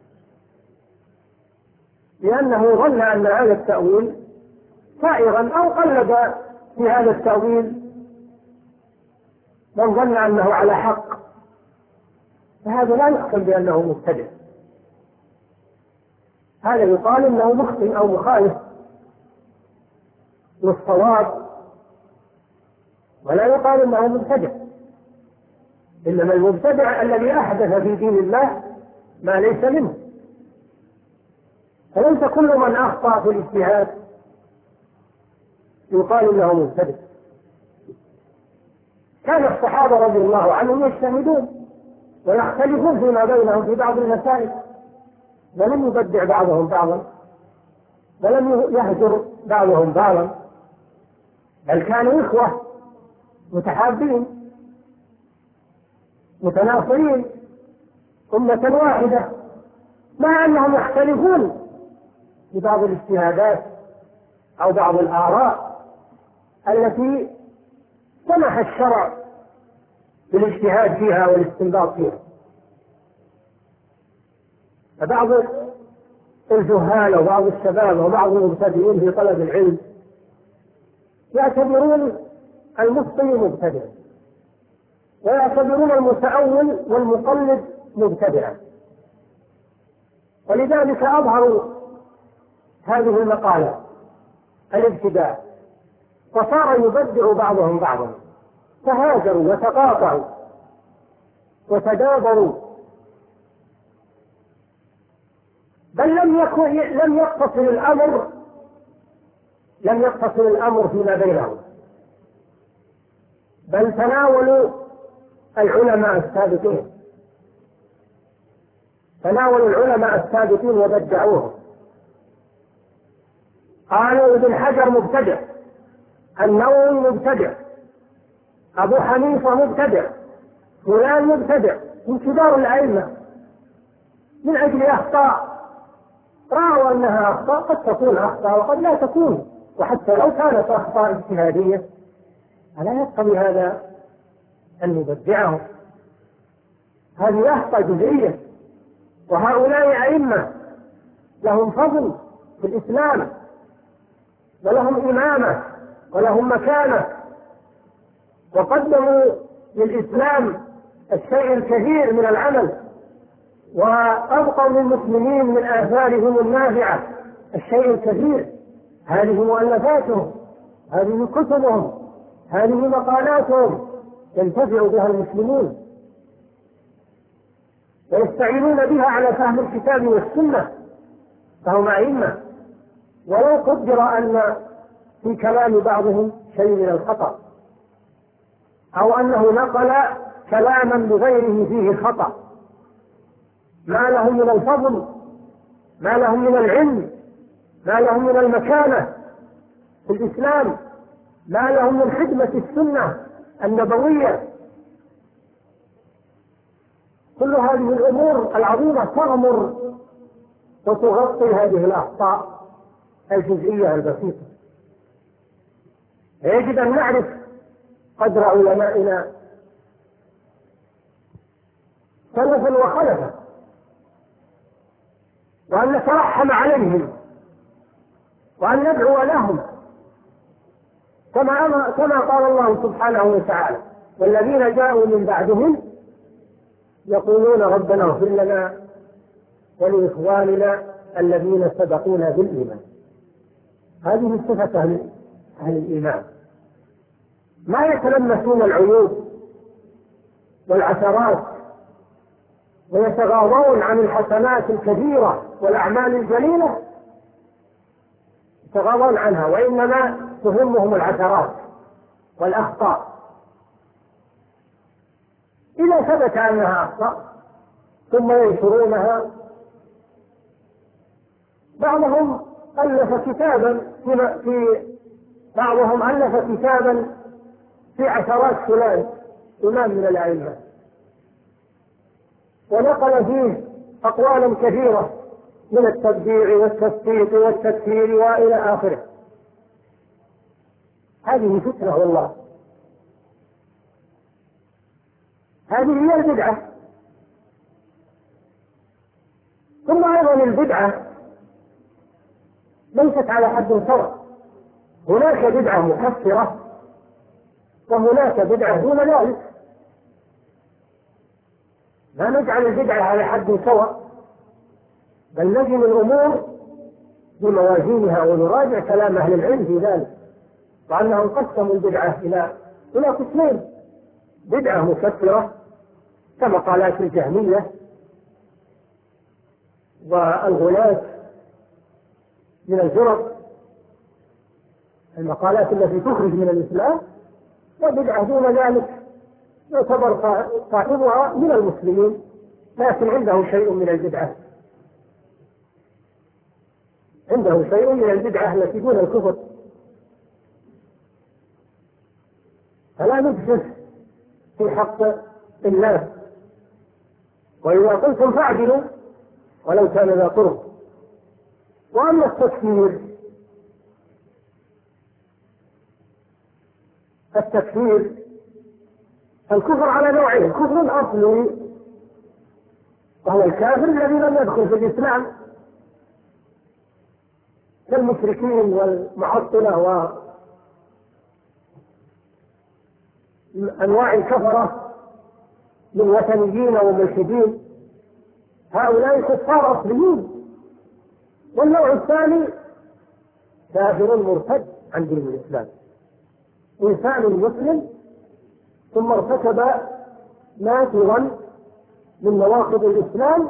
لأنه ظن أن هذا التأويل سائغا أو قلد في هذا التأويل من ظن أنه على حق، فهذا لا يحكم بأنه مبتدع. هذا يقال إنه مخطئ أو مخالف للصواب، ولا يقال إنه مبتدع. إنما المبتدع الذي أحدث في دين الله ما ليس منه. فليس كل من أخطأ في الاجتهاد يقال إنه مبتدع. كان الصحابة رضي الله عنهم يجتهدون ويختلفون فيما بينهم في بعض المسائل، ولم يبدع بعضهم بعضا ولم يهجر بعضهم بعضا، بل كانوا إخوة متحابين متناصرين أمة واحدة، مع أنهم يختلفون في بعض الاجتهادات أو بعض الآراء التي سمح الشرع بالاجتهاد فيها والاستنباط فيها. فبعض الجهال وبعض الشباب وبعض المبتدئين في طلب العلم يعتبرون المفتي مبتدعا، ويعتبرون المتأول والمقلد مبتدعا، ولذلك أظهروا هذه المقالة الابتداع، فصار يبدع بعضهم بعضا، تهاجروا وتقاطعوا وتدابروا، بل لم يقتصر الأمر فيما بينهم، بل تناولوا العلماء السابقين وبدعوهم. قالوا ابن حجر مبتدع، النووي مبتدع، أبو حنيفة مبتدع، فلان مبتدع، من كبار الأئمة، من أجل أخطاء رأوا أنها أخطاء، قد تكون أخطاء وقد لا تكون، وحتى لو كانت أخطاء اجتهادية ألا يقتضي هذا أن نبدعهم. هذه أخطاء جزئية، وهؤلاء أئمة لهم فضل في الإسلام ولهم إمامة ولهم مكانة، وقدموا للإسلام الشيء الكثير من العمل، وأبقوا للمسلمين من آثارهم النافعة الشيء الكثير. هذه مؤلفاتهم، هذه كتبهم، هذه مقالاتهم ينتفع بها المسلمون ويستعينون بها على فهم الكتاب والسنة، فهم أئمة. ولو قدر أن في كلام بعضهم شيء من الخطأ، أو أنه نقل كلاما لغيره فيه خطأ، ما لهم من الفضل، ما لهم من العلم، ما لهم من المكانة في الإسلام، ما لهم من خدمة السنة النبوية. كل هذه الأمور العظيمة تغمر وتغطي هذه الأخطاء الجزئية البسيطة. يجب أن نعرف قدر علمائنا سلفا وخلفا، وأن نترحم عليهم، وأن ندعو لهم كما قال الله سبحانه وتعالى: والذين جاءوا من بعدهم يقولون ربنا اغفر لنا ولإخواننا الذين سبقونا بالإيمان. هذه صفة أهل الإيمان، ما يتلمسون العيوب والعثرات ويتغاضون عن الحسنات الكثيرة والأعمال الجليلة، يتغاضون عنها، وإنما تهمهم العثرات والأخطاء. إذا ثبت أنها أخطاء ثم ينشرونها. بعضهم ألف كتابا في عثرات فلان إمام من الأئمة، ونقل فيه أقوالا كثيرة من التبديع والتسقيط والتكفير وإلى آخره. هذه فتنة والله، هذه هي البدعة. ثم أيضا البدعة ليست على حد سواء، هناك بدعة مكفرة وهناك بدعة دون ذلك. لا نجعل البدعة على حد سواء، بل نجم الأمور بموازينها ونراجع كلام أهل العلم في ذلك، وأنهم قسموا البدعة إلى قسمين: بدعة مكفرة كمقالات الجهمية والغلاة من الفرق، المقالات التي تخرج من الإسلام، وبدعة دون ذلك يعتبر صاحبها من المسلمين لكن عنده شيء من البدعة، عنده شيء من البدعة التي دون الكفر. فلا نفسد في حق الناس، وإذا قلتم فاعدلوا ولو كان ذا قرب. وأما التكفير الكفر على نوعين: كفر أصلي وهو الكافر الذي لم يدخل في الإسلام كالمشركين والمعطلة وأنواع الكفرة من وثنيين وملحدين، هؤلاء كفار أصليين. والنوع الثاني كافر مرتد عن دين الإسلام، إنسان مسلم ثم ارتكب ناقضا من نواقض الإسلام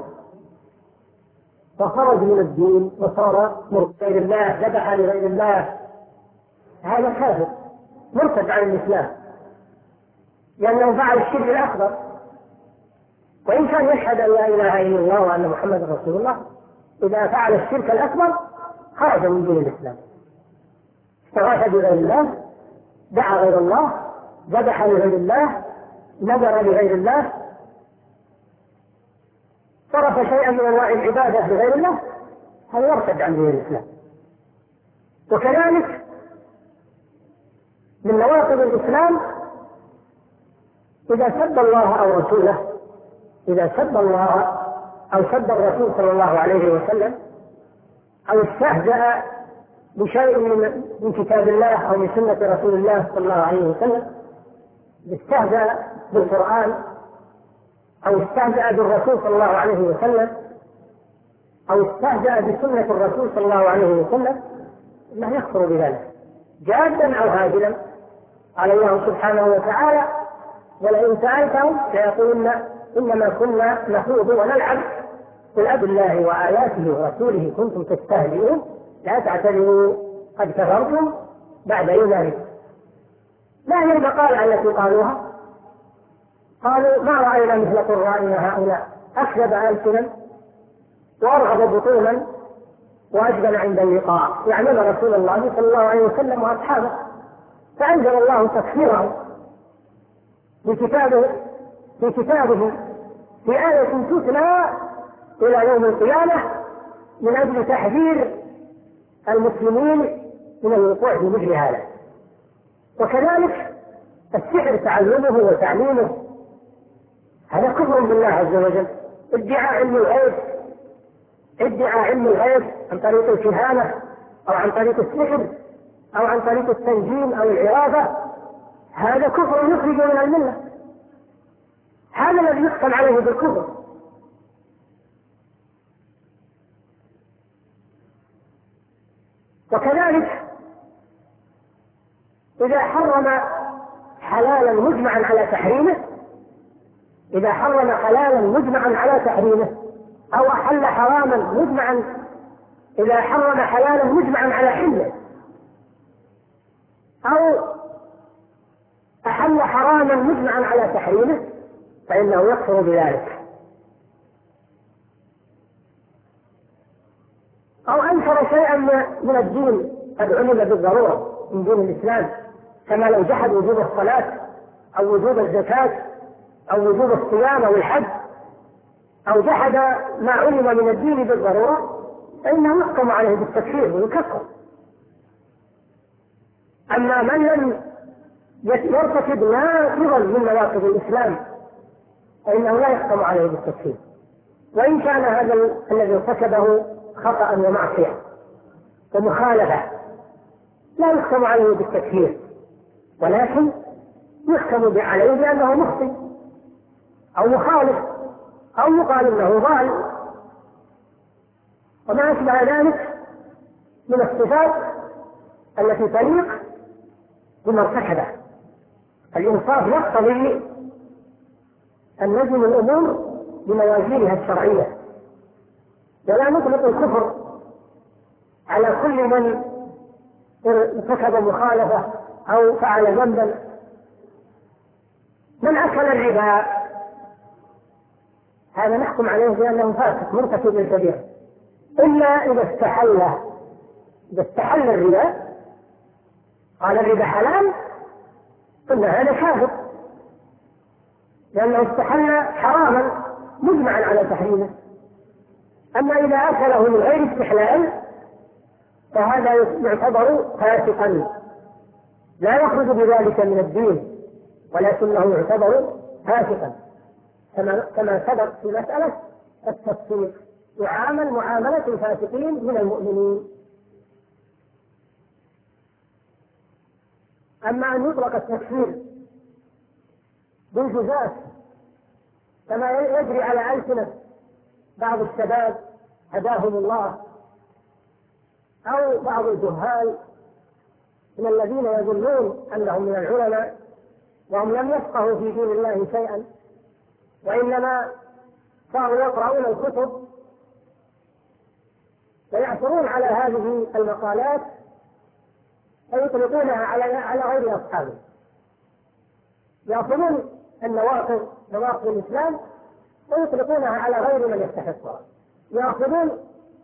فخرج من الدين وصار مرتد الله، ذبح لغير الله، هذا كافر مرتد عن الإسلام لأنه فعل الشرك الأكبر. وإن كان يشهد أن لا إله إلا الله وأن محمد رسول الله، إذا فعل الشرك الأكبر خرج من دين الإسلام، استغاث بغير الله، دعا غير الله، ذبح لغير الله، نذر لغير الله، صرف شيئا من انواع العباده لغير الله، هذا يرتد عن دين الاسلام. وكذلك من نواقض الاسلام اذا سب الله او رسوله، اذا سب الله او سب الرسول صلى الله عليه وسلم، او استهزأ بشيء من كتاب الله او من سنه رسول الله صلى الله عليه وسلم، استهزأ بالقرآن أو استهزأ بالرسول صلى الله عليه وسلم أو استهزأ بسنة الرسول صلى الله عليه وسلم أنه يكفر بذلك جادا أو هازلا. قال الله سبحانه وتعالى: ولئن سألتهم ليقولن إنما كنا نخوض ونلعب قل أب الله وآياته ورسوله كنتم تستهزئون لا تعتذروا قد كفرتم بعد إيمانكم. ما هي المقالة التي قالوها؟ قالوا: ما رأينا مثل قرائنا هؤلاء أكذب ألسنا وأرغب بطونا وأجبن عند اللقاء، يعلم رسول الله صلى الله عليه وسلم وأصحابه. فأنزل الله تكفيرهم بكتابه في آية تتلى إلى يوم القيامة من أجل تحذير المسلمين من الوقوع في مثل هذا. وكذلك السحر تعلمه وتعليمه هذا كفر بالله عز وجل. ادعاء علم الغيب عن طريق الكهانة أو عن طريق السحر أو عن طريق التنجيم أو العرافة هذا كفر يخرج من الملة. هذا الذي يحكم عليه بالكفر. وكذلك إذا حرم حلالا مجمعا على تحريمه أو أحل حراما مجمعا إذا حرم حلالا مجمعا على حله أو أحل حراما مجمعا على تحريمه فإنه يكفر بذلك. أو أنكر شيئا من الدين قد علم بالضرورة من دين الإسلام، كما لو جحد وجوب الصلاة أو وجوب الزكاة أو وجوب الصيام أو الحج أو جحد ما علم من الدين بالضرورة فإنه يحكم عليه بالتكفير ويكفر. أما من لم يرتكب ناقضا من نواقض الإسلام فإنه لا يحكم عليه بالتكفير، وإن كان هذا الذي ارتكبه خطأ ومعصية ومخالفة لا يحكم عليه بالتكفير، ولكن يحكم عليه بأنه مخطئ أو مخالف أو يقال إنه ضال وما أشبه ذلك من الصفات التي تليق بما ارتكبه. الإنصاف يقتضي أن نجم الأمور بموازينها الشرعية، ولا نطلق الكفر على كل من ارتكب مخالفة أو فعل ذنبا. من أكل الربا هذا نحكم عليه بأنه فاسق مرتكب للكبيرة، إلا إذا استحل الربا قال الربا حلال قلنا هذا كافر لأنه استحل حراما مجمعا على تحريمه. أما إذا أكله من غير استحلال فهذا يعتبر فاسقا لا يخرج بذلك من الدين ولكنه يعتبر فاسقا، كما سبق في مسألة التفسيق يعامل معاملة الفاسقين من المؤمنين. أما أن يطلق التكفير بالجزاء كما يجري على ألسنة بعض الشباب هداهم الله أو بعض الجهال من الذين يظنون أنهم من العلماء وهم لم يفقهوا في دين الله شيئا وإنما صاروا يقرؤون الكتب ويعثرون على هذه المقالات ويطلقونها على غير أصحابه، يأخذون نواقض الإسلام ويطلقونها على غير من يستحقها، يأخذون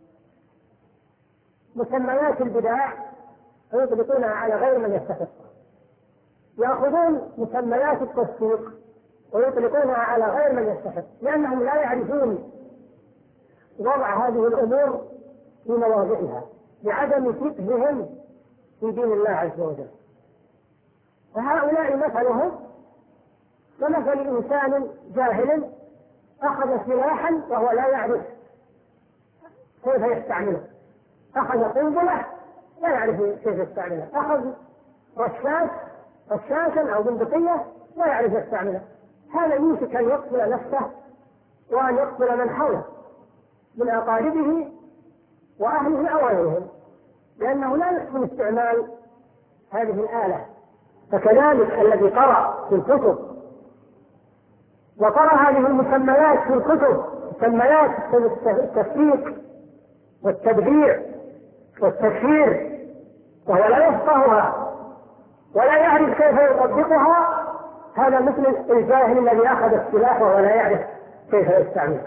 مسميات البدع ويطلقونها على غير من يستحقها، يأخذون مسميات التصديق ويطلقونها على غير من يستحق، لأنهم لا يعرفون وضع هذه الأمور في مواضعها لعدم فقههم في دين الله عز وجل. وهؤلاء مثلهم كمثل إنسان جاهل أخذ سلاحا وهو لا يعرف كيف يستعمله، أخذ قنبلة لا يعرف كيف يستعملها، أخذ رشاشا أو بندقية لا يعرف يستعمله، هذا يوشك أن يقتل نفسه وأن يقتل من حوله من أقاربه وأهله أو غيرهم، لأنه لا يحسن استعمال هذه الآلة. فكذلك الذي قرأ في الكتب وقرأ هذه المسميات في الكتب، مسميات التفكيك والتبديع والتكفير، وهو لا يفقهها ولا يعرف كيف يطبقها، هذا مثل الجاهل الذي أخذ السلاح وهو لا يعرف كيف يستعمله.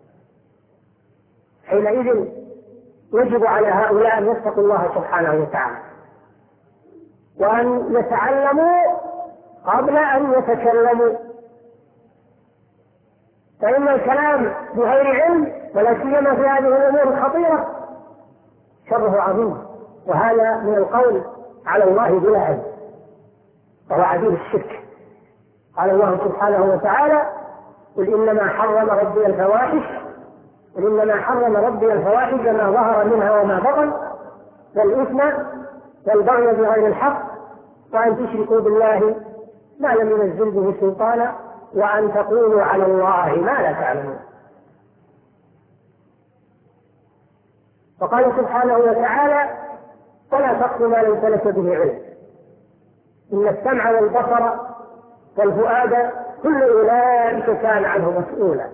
حينئذ يجب على هؤلاء أن يتقوا الله سبحانه وتعالى وأن يتعلموا قبل أن يتكلموا، فإن الكلام بغير علم ولا سيما في هذه الأمور الخطيرة شره عظيم، وهذا من القول على الله بلا علم، وهو عديد الشرك. قال الله سبحانه وتعالى: قل إنما حرم ربي الفواحش ما ظهر منها وما بطن والإثم والبغي بغير الحق وأن تشركوا بالله ما لم ينزل به سلطانا وأن تقولوا على الله ما لا تعلمون. وقال سبحانه وتعالى: ولا تقف ما ليس لك به علم إن السمع والبصر والفؤاد كل أولئك كان عنه مسؤولا.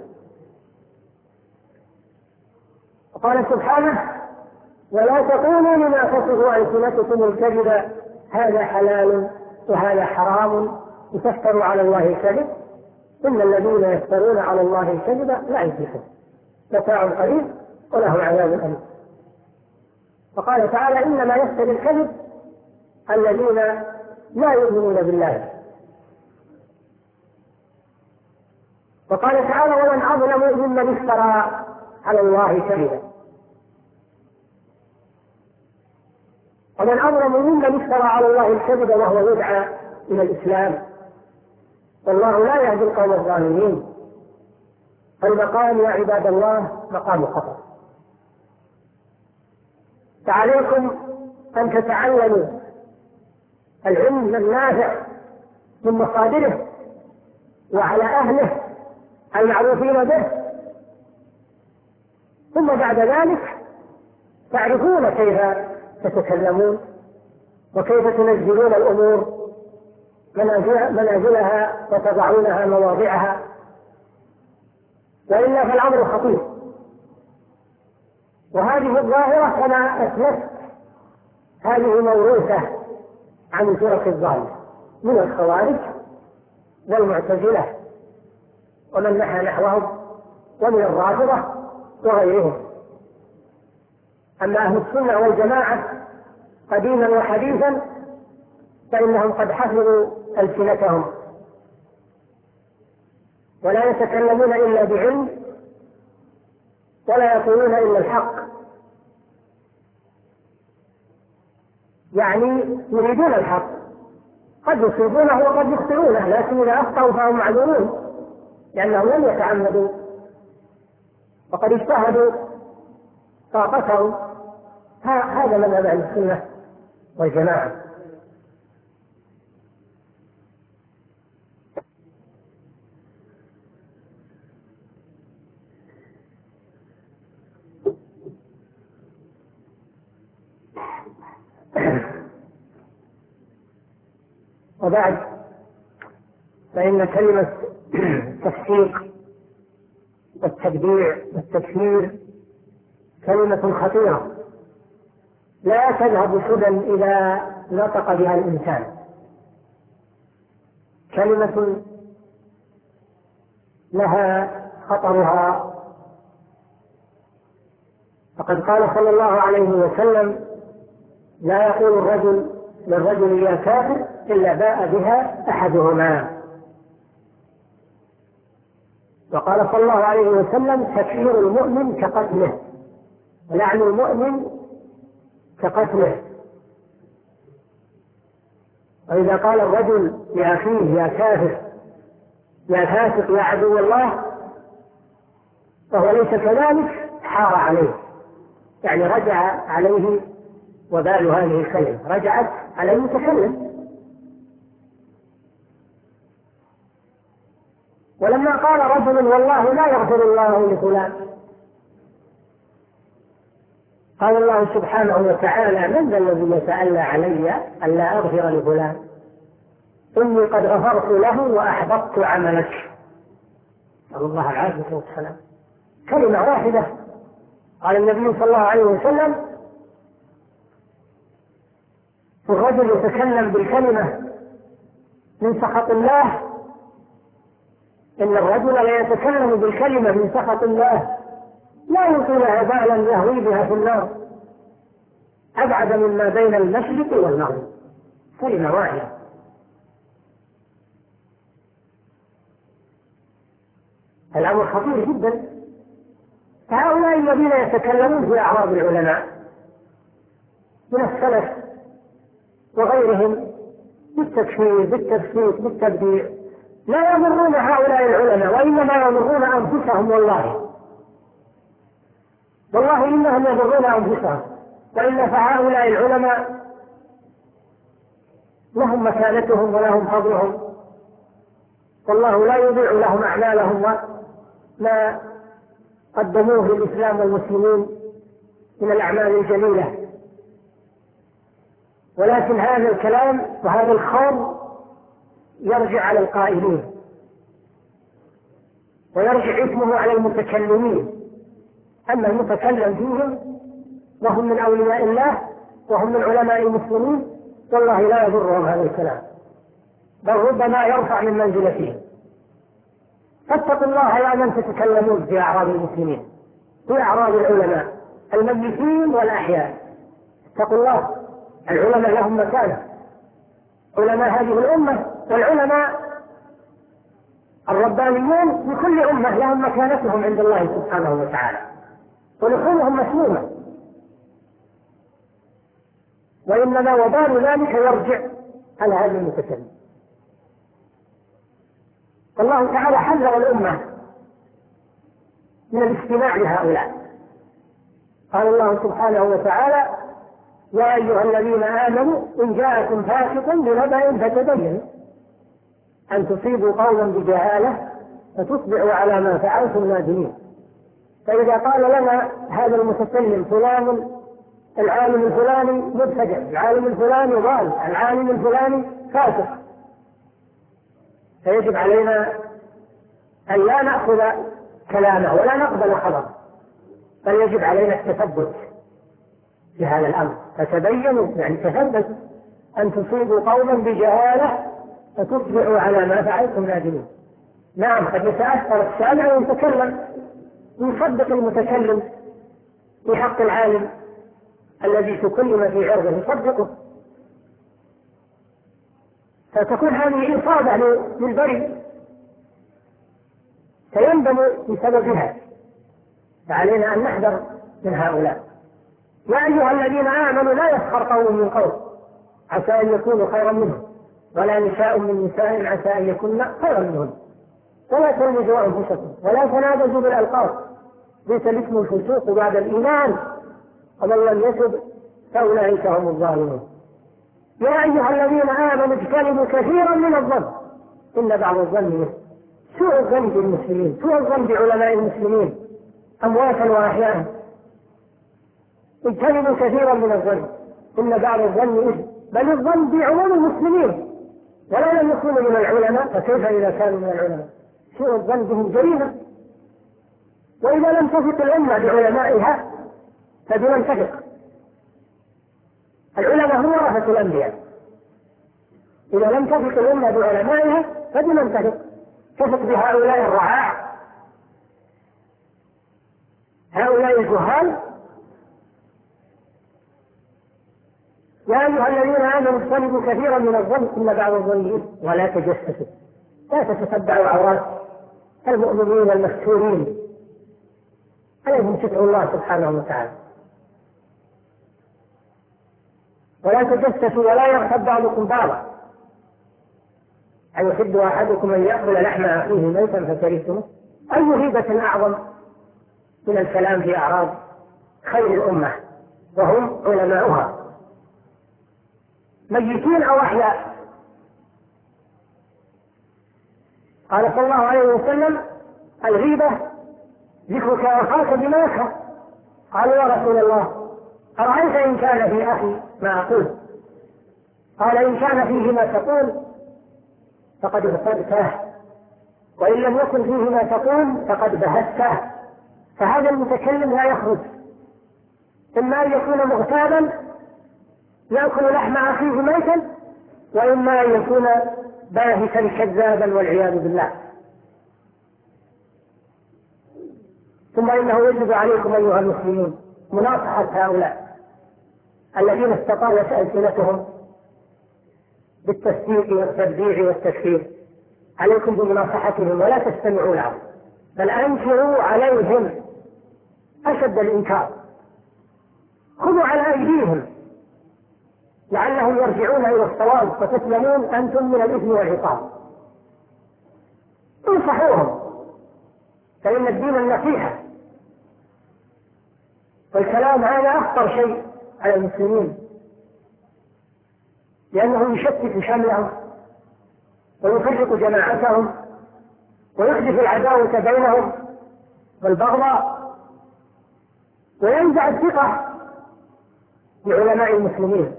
وقال سبحانه: ولا تقولوا لما تصف ألسنتكم الكذب هذا حلال وهذا حرام لتفتروا على الله الكذب إن الذين يفترون على الله الكذب لا يفلحون متاع قليل ولهم عذاب أليم. وقال تعالى: إنما يفتري الكذب الذين لا يؤمنون بالله. وقال تعالى: ومن أظلم ممن افترى على الله كذبا على الله الكذب وهو يدعى إلى الإسلام، والله لا يهدي القوم الظالمين. فالمقام يا عباد الله مقام خطر، فعليكم أن تتعلموا العلم النافع من مصادره وعلى أهله المعروفين به، ثم بعد ذلك تعرفون كيف تتكلمون وكيف تنزلون الأمور منازلها وتضعونها مواضعها، وإلا فالأمر خطير. وهذه الظاهرة كما أسلفت هذه موروثة عن الفرق الضالة من الخوارج والمعتزلة ومن نحى نحوهم ومن الرافضة وغيرهم. أما أهل السنة والجماعة قديما وحديثا فإنهم قد حفظوا ألسنتهم ولا يتكلمون إلا بعلم ولا يقولون إلا الحق، يعني يريدون الحق، قد يصيبونه وقد يخطئونه، لكن إذا أخطأوا فهم معذورون لأنهم لم يتعمدوا وقد اجتهدوا طاقتهم. هذا مذهب أهل السنة والجماعة. وبعد فإن كلمة التفسيق والتبديع والتكفير كلمة خطيرة لا تذهب سدى إذا نطق بها الإنسان، كلمة لها خطرها. فقد قال صلى الله عليه وسلم: لا يقول الرجل للرجل يا كافر إلا باء بها أحدهما. وقال صلى الله عليه وسلم: تكفير المؤمن كقتله ولعن المؤمن كقتله. وإذا قال الرجل لأخيه يا كافر يا فاسق يا عدو الله فهو ليس كذلك حار عليه، يعني رجع عليه وبال هذه الكلمة، رجعت على المتكلم. ولما قال رجل والله لا يغفر الله لفلان، قال الله سبحانه وتعالى من ذا الذي يتألى علي ألا أغفر لفلان، إني قد غفرت له وأحبطت عملك. نسأل الله العافية والسلام. كلمة واحدة. قال النبي صلى الله عليه وسلم الرجل يتكلم بالكلمة من سخط الله، إن الرجل لا يتكلم بالكلمة من سخط الله لا يلقي لها بالا يهوي بها في النار أبعد مما بين المشرق والمغرب. كلمة واحدة. الأمر خطير جدا. هؤلاء الذين يتكلمون في أعراض العلماء من السلف وغيرهم بالتكفير بالتفسيق بالتبديع لا يضرون هؤلاء العلماء، وإنما يضرون أنفسهم. والله إنهم يضرون أنفسهم، وإلا فهؤلاء العلماء لهم مكانتهم ولهم فضلهم، والله لا يضيع لهم أعمالهم وما قدموه للإسلام والمسلمين من الأعمال الجميلة. ولكن هذا الكلام وهذا الخوض يرجع على القائلين، ويرجع اسمه على المتكلمين. أما المتكلم فيهم وهم من أولياء الله وهم من علماء المسلمين والله لا يضرهم هذا الكلام، بل ربما يرفع من منزلتهم. فاتقوا الله يا من تتكلمون في أعراض المسلمين، في أعراض العلماء الميتين والأحياء. اتقوا الله. العلماء لهم مكانة، علماء هذه الأمة والعلماء الربانيون في كل أمة لهم مكانتهم عند الله سبحانه وتعالى، ولحومهم مسمومة، وإنما وبال ذلك يرجع على هذا المتكلم. الله تعالى حذر الأمة من الاستماع لهؤلاء. قال الله سبحانه وتعالى يا أيها الذين آمنوا إن جاءكم فاسق بنبأ فتبينوا أن تصيبوا قوما بجهالة فتصبحوا على ما فعلتم نادمين. فإذا قال لنا هذا المتكلم فلان العالم الفلاني مبتدع، العالم الفلاني ضال، العالم الفلاني فاسق، فيجب علينا أن لا نأخذ كلامه ولا نقبل خبره، بل يجب علينا التثبت في هذا الأمر. فتبينوا يعني تثبتوا أن تصيبوا قوما بجهالة فتصبحوا على ما فعلتم نادمين. نعم قد يتأثر السامع ويتكلم يصدق المتكلم في حق العالم الذي تكلم في عرضه يصدقه، فتكون هذه إصابة للبري سيندم بسببها. فعلينا أن نحذر من هؤلاء. يا أيها الذين آمنوا لا يسخر قوم من قوم عسى أن يكونوا خيرا منهم ولا نساء من نساء عسى أن يكون خيرا منهم ولا تلمزوا أنفسكم ولا تنابزوا بالألقاب ليس الاسم الفسوق بعد الإيمان ومن لم يتب فأولئك هم الظالمون. يا أيها الذين آمنوا اجتنبوا كثيرا من الظن إن بعض الظن سوء الظن بالمسلمين، سوء الظن بعلماء المسلمين أمواتا وأحياء. اجتنبوا كثيرا من الظن إن بعض الظن إثم، بل الظن بعموم المسلمين ولا لم يكونوا من العلماء، فكيف إذا كانوا من العلماء؟ سوء الظن بهم جريمة. وإذا لم تثق الأمة بعلمائها فبمن تثق؟ العلماء هم ورثة الأنبياء. إذا لم تثق الأمة بعلمائها فبمن تثق؟ تثق بهؤلاء الرعاع، هؤلاء الجهال؟ يا أيها الذين آمنوا اجتنبوا كثيرا من الظن إن بعض الظن ولا تجسسوا، لا تتتبعوا عورات المؤمنين المستورين عليهم ستر الله سبحانه وتعالى. ولا تجسسوا ولا يغتب بعضكم بعضا أن يحب أحدكم أن يأكل لحم أخيه ميتا فكرهتموه. أي هيبة أعظم من الكلام في أعراض خير الأمة وهم علماؤها ميتين أو أحياء. قال صلى الله عليه وسلم: الغيبة ذكرك أخاك بما يكره. قالوا: يا رسول الله، أرأيت إن كان في أخي ما أقول؟ قال: إن كان فيه ما تقول فقد بهته، وإن لم يكن فيه ما تقول فقد بهته. فهذا المتكلم لا يخرج، إما أن يكون مغتابا يأكل لحم أخيه ميتا، وإما أن يكون باهتا كذابا والعياذ بالله. ثم إنه يجب عليكم أيها المسلمون مناصحة هؤلاء الذين استطالت ألسنتهم بالتصديق والتبديع والتكفير. عليكم بمناصحتهم ولا تستمعوا لهم، بل أنكروا عليهم أشد الإنكار. خذوا على أيديهم لعلهم يرجعون إلى الصواب فتسلمون أنتم من الإثم والعقاب. انصحوهم، فإن الدين النصيحة، والكلام هذا أخطر شيء على المسلمين، لأنه يشتت شملهم ويفرق جماعتهم ويحدث العداوة بينهم والبغضاء، وينزع الثقة بعلماء المسلمين.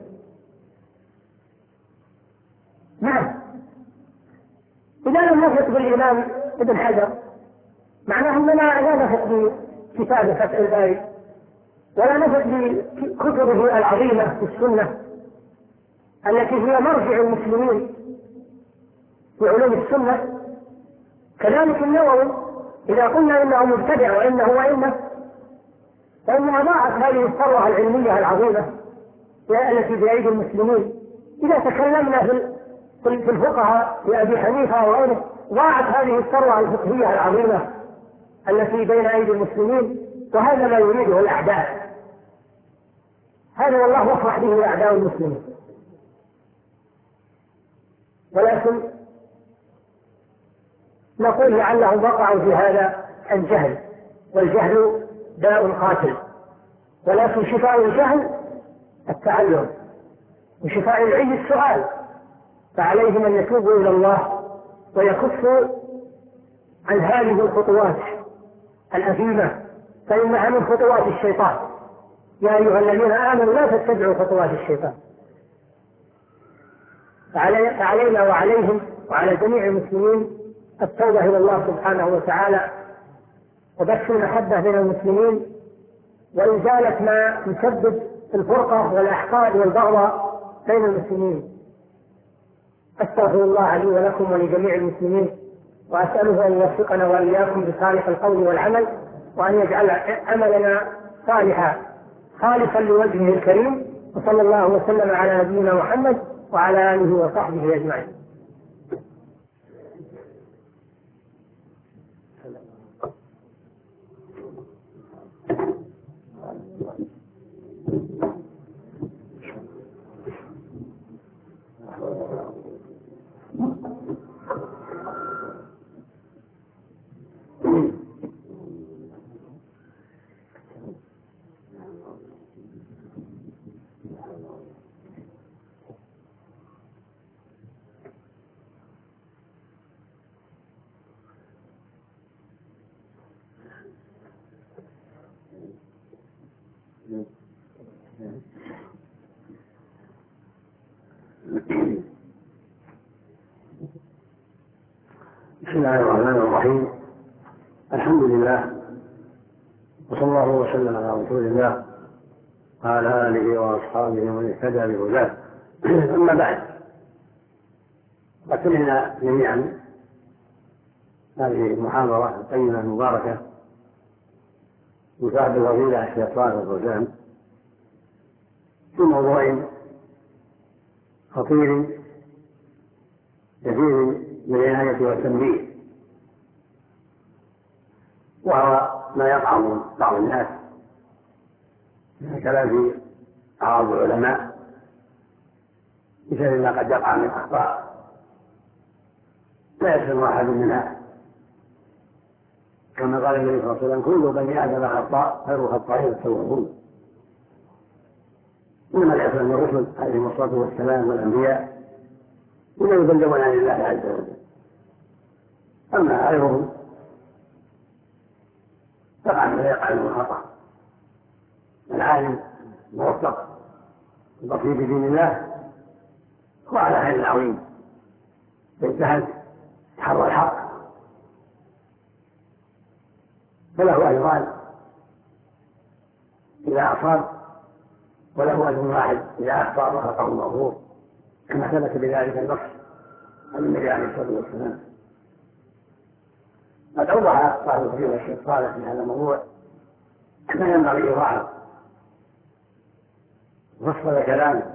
نعم، إذا لم نثق بالإمام ابن حجر معناه أننا لا نثق بكتاب فتح الباري ولا نثق بكتبه العظيمة في السنة التي هي مرجع المسلمين في علوم السنة. كذلك النووي إذا قلنا إنه مبتدع وإنه فإنها ضاعت هذه الثروة العلمية العظيمة التي بأيدي المسلمين. إذا تكلمنا في الفقهاء في أبي حنيفة وغيره ضاعت هذه الثروة الفقهية العظيمة التي بين أيدي المسلمين، وهذا ما يريده الأعداء. هذا والله يفرح به أعداء المسلمين، ولكن نقول لعلهم وقعوا في هذا الجهل، والجهل داء قاتل، ولكن شفاء الجهل التعلم، وشفاء العي السؤال. فعليهم أن يتوبوا إلى الله ويكفوا عن هذه الخطوات الأثيمة، فإنها من خطوات الشيطان. يا أيها الذين آمنوا لا تتبعوا خطوات الشيطان. فعلينا وعليهم وعلى جميع المسلمين التوبة إلى الله سبحانه وتعالى، وبث المحبة بين المسلمين، وإزالة ما يسبب الفرقة والأحقاد والبغضاء بين المسلمين. أستغفر الله لي ولكم ولجميع المسلمين، وأسأله أن يوفقنا وإياكم بصالح القول والعمل، وأن يجعل عملنا صالحا خالصا لوجهه الكريم. وصلى الله وسلم على نبينا محمد وعلى آله وصحبه أجمعين. بسم الله الرحمن الرحيم. الحمد لله، وصلى الله وسلم على رسول الله وعلى آله وأصحابه ومن اهتدى بهداه. أما بعد، وكلنا جميعا هذه المحاضرة القيمة المباركة بصاحب الفضيلة الشيخ صالح الفوزان في موضوع خطير كثير بالعناية والتنبيه، وهو ما يقع من بعض الناس كلام في أعراض العلماء بسبب ما قد يقع من أخطاء لا يسلم أحد منها، كما قال النبي صلى الله عليه وسلم: كل بني آدم خطاء خير الخطائين التوابون. إنما العصمة من الرسل عليهم الصلاة والسلام والأنبياء إنهم يبلغون عن الله عز وجل، أما غيرهم طبعا لا يقع من الخطأ. العالم الموفق البصير بدين الله هو على خير عظيم، يجتهد يتحرى الحق، فله أجران إذا أصاب وله أجر واحد إذا أخطأ وخطأه مغفور، كما ثبت بذلك النص عن النبي عليه الصلاة والسلام. قد أوضح صاحب الفضيلة الشيخ صالح في هذا الموضوع ما ينبغي إيضاحه، وفصل كلامه،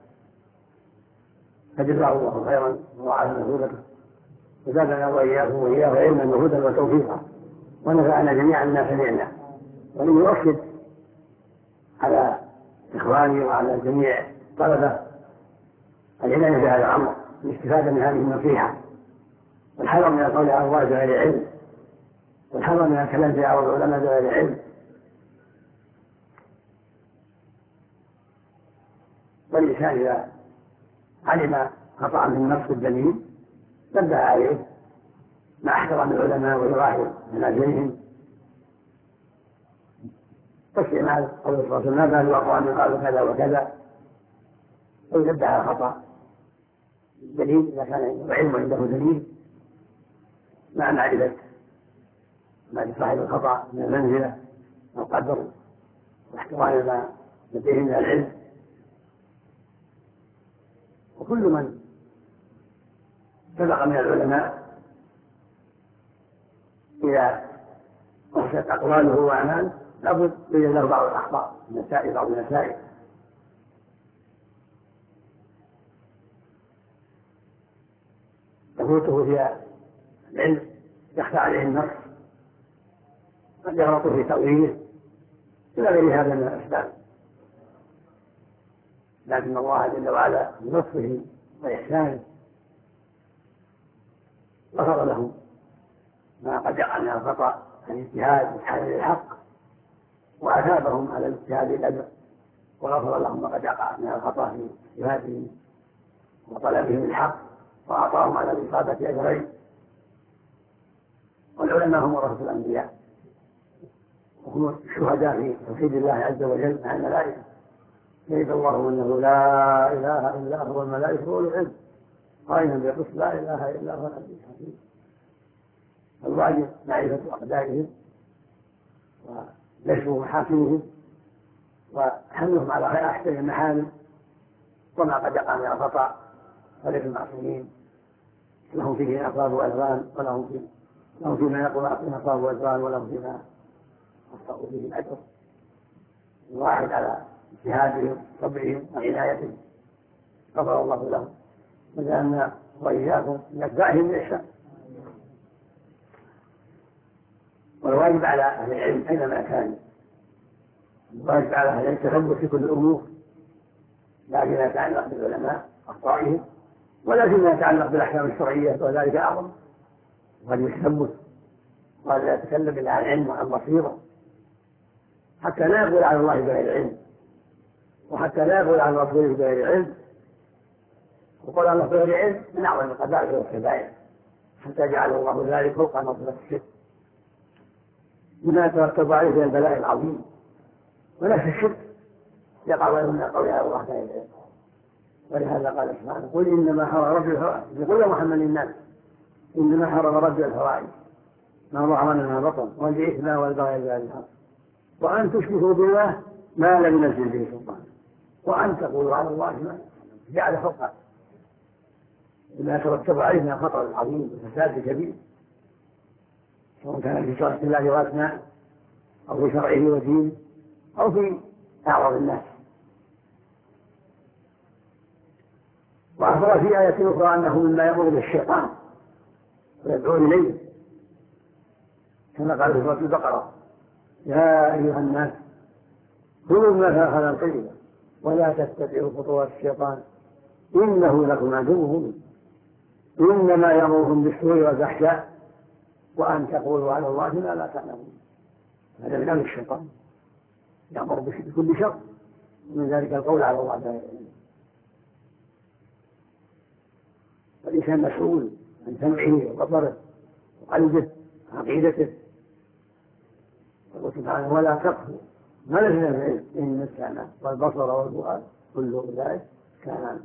فجزاه الله خيرا ووعد مثوبته، وزادنا وإياه علما وهدى وتوفيقا، ونفعنا جميعا ما سمعنا. وليؤكد على إخواني وعلى جميع طلبة العناية بهذا الأمر، الاستفادة من هذه النصيحة، والحذر من القول على الله بغير علم، والحذر من الكلام في أعراض العلماء بغير علم. والإنسان إذا علم خطأ من نص الدليل نبه عليه مع احترام العلماء وإراحة منازلهم، واستعمال قول الرسول ما بال الأقوام قالوا كذا وكذا، وينبه على خطأ الدليل إذا كان عنده علم وعنده دليل، مع معرفة ما صاحب الخطأ من المنزلة والقدر واحترام ما لديه من العلم. وكل من سبق من العلماء إذا أحسنت أقواله وأعماله لابد يوجد له بعض الأخطاء بعض المسائل، يفوته فيها العلم، يخفى عليه النص، قد يغلط في تأويله إلى غير هذا من الأسباب. لكن الله جل وعلا بلطفه وإحسانه غفر لهم ما قد يقع من الخطأ عن اجتهاد وتحري الحق، وأثابهم على الاجتهاد الأجر، وغفر لهم ما قد يقع من الخطأ في اجتهادهم وطلبهم الحق، وأعطاهم على الإصابة أجرين. والعلماء هم ورثة الأنبياء، وهم الشهداء في توحيد الله عز وجل مع الملائكة، شهد الله أنه لا إله إلا هو الملائكة وأولو العلم قائما بالقسط لا إله إلا هو العزيز الحكيم. الواجب معرفة أقدارهم ونشر محاكمهم وحملهم على خير أحسن المحامل، وما قد يقع من الخطأ فليس المعصومين لهم فيه نصاب وأجران، لهم فيما يقول نصاب وأجران، ولهم فيما أخطأوا فيه الأجر الواحد على اجتهادهم صبرهم وعنايتهم. غفر الله لهم وجعلنا وإياكم من أتباعهم بإحسان. والواجب على أهل العلم أينما كان، الواجب على أهل العلم التثبت في كل الأمور، لا فيما يتعلق بالعلماء أخطائهم ولا فيما يتعلق بالأحكام الشرعية، وذلك أعظم. وقد يتثبت ولا يتكلم إلا عن علم وعن بصيرة، حتى لا يقول على الله بغير علم، وحتى لا يقول عن رسوله بغير علم. وقول الله بغير علم من أعظم القبائح والكبائر، حتى جعل الله ذلك فوق نصرة الشرك بما يترتب عليه من البلاء العظيم. ونفس الشرك يقع غير من قول على الله بغير علم. ولهذا قال سبحانه قل إنما حرم ربي الفواحش، يقول يا محمد للناس إنما حرم ربي الفواحش ما ظهر منها بطن والإثم والبغي بغير الحق وأن تشركوا بالله ما لم ينزل به سلطان وأن تقولوا على الله ما جعل فوقها بما يترتب عليه من الخطر العظيم والفساد الكبير، سواء كان في شرع الله وأسماء أو في شرعه ودينه أو في أعراض الناس. وأخبر في آية أخرى أنه مما يأمر بالشيطان ويدعو إليه، كما قال في سورة البقرة يا أيها الناس كلوا مما فيه خيرا طيبا ولا تتبعوا خطوات الشيطان إنه لكم عدو مبين إنما يأمركم بالسوء والفحشاء وأن تقولوا على الله ما لا تعلمون. هذا من أمر الشيطان، يأمر بكل شر، ومن ذلك القول على الله بغير علم. والإنسان مسؤول عن سمعه وبصره وقلبه وعقيدته. يقول سبحانه ولا تقف ما لك من العلم إن السمع والبصر والفؤاد كل ذلك كان عنه.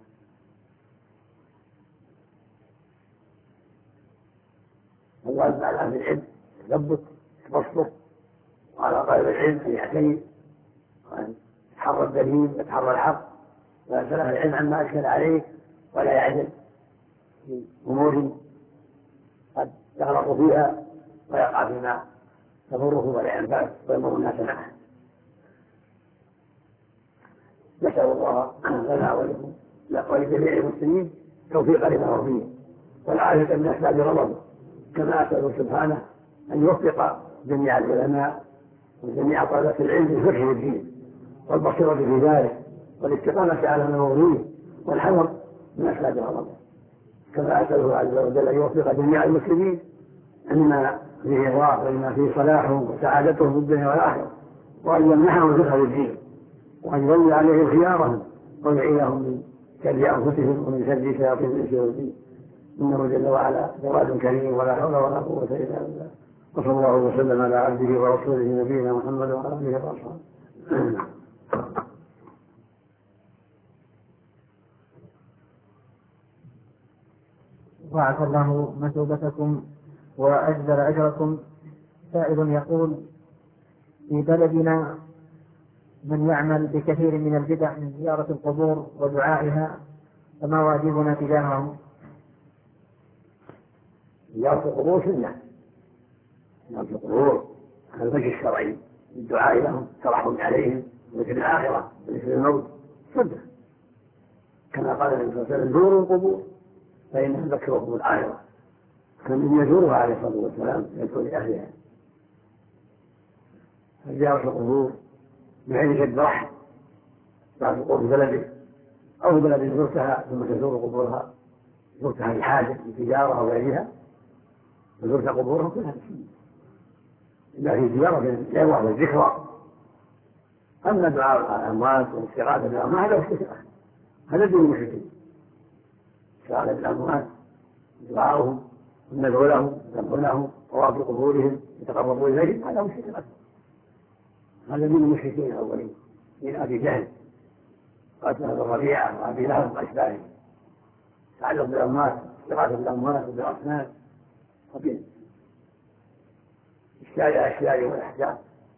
الواجب على أهل العلم يثبت يتبسط، وعلى طالب العلم أن يعتني وأن يتحرى الدليل ويتحرى الحق ولا يسأل العلم عما أشكل عليه ولا يعدل في أمور قد يغلط فيها ويقع فيما تضره ولا ينفعه ويمر الناس معه. نسأل الله لنا ولكم ولجميع المسلمين توفيق لما فيه والعافية من أسباب غضبه، كما أسأله سبحانه أن يوفق جميع العلماء وجميع طلبة العلم لفقه الدين والبصيرة في ذلك والاستقامة على ما يريد والحذر من أسباب غضبه، كما أسأله عز وجل أن يوفق جميع المسلمين أنما فيه رضاه وإنما فيه صلاحهم وسعادتهم في الدنيا والآخرة، وأن يمنحهم فقه الدين وأن يولي عليهم خيارهم ويعينهم من شر أنفسهم ومن شر شياطين الإنس والجن، إنه جل وعلا جواد كريم ولا حول ولا قوة إلا بالله. وصلى الله وسلم على عبده ورسوله نبينا محمد وعلى آله وصحبه. ضاعف الله مثوبتكم وأجزل أجركم. سائل يقول: في بلدنا من يعمل بكثير من البدع من زيارة القبور ودعائها، فما واجبنا تجاههم؟ زيارة القبور سنة، زيارة القبور على الوجه الشرعي الدعاء لهم ترحم عليهم وذكر الآخرة وذكر الموت صدق، كما قال النبي صلى الله عليه وسلم: زوروا القبور فإنها تذكركم الآخرة. كان يزورها عليه الصلاة والسلام يذكر لأهلها. زيارة القبور بحيث شد رحم بعد القبور في بلده أو في بلد زرتها ثم تزور قبورها، زرتها لحاجة لتجارة أو غيرها وزرت قبورها كلها تسمى، إلا في زيارة للعبرة والذكرى. أما دعاء الأموات والاستغاثة بالأموات هذا استثناء، هذا دين المشركين. استغاثة بالأموات دعاؤهم والندعو لهم ذبحونهم طواف قبورهم يتقربوا إليهم هذا مشرك أكبر، هذا دين المشركين الأولين من أبي جهل قتل الربيعة وأبي لهب وأشباهه، تعلق بالأموات استغاثة بالأموات وبالأصنام قبيل إشكال الأشياء والأحجار.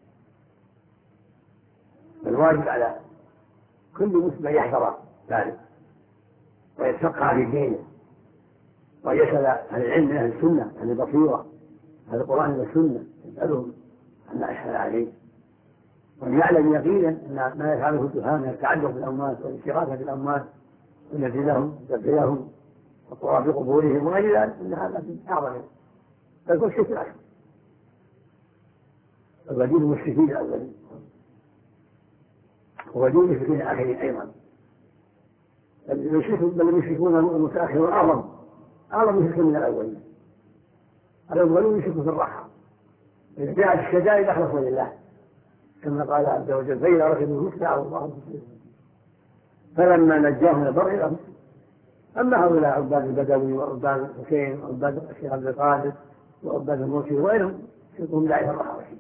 الواجب على كل مسلم يحذر ذلك ويتفقه في دينه ويسأل عن العلم من أهل السنة عن البصيرة عن القرآن والسنة يسألهم عما أشهد عليه، ويعلم يقينا أن ما يفعله الكهان من التعلق بالأموات والاستغاثة بالأموات والنذر لهم وتذكيرهم والطواف بقبورهم وغير ذلك أن هذا من أعظم بل كل شيء أكبر. ودين المشركين الأولين ودين المشركين الآخرين أيضا، بل المشركون المتأخرون أعظم مشركين من الأولين. الأولون يشركوا في الرحى، إذا جاءت الشدائد أخلصوا لله كما قال عز وجل: فإذا ركبوا الفلك دعوا الله مخلصين فلما نجاهم من البر إلى مسلم. أما هؤلاء عباد البدوي وعباد الحسين وعباد الشيخ عبد القادر وعباد المرسي وغيرهم شركهم داعي الرحى والشدة،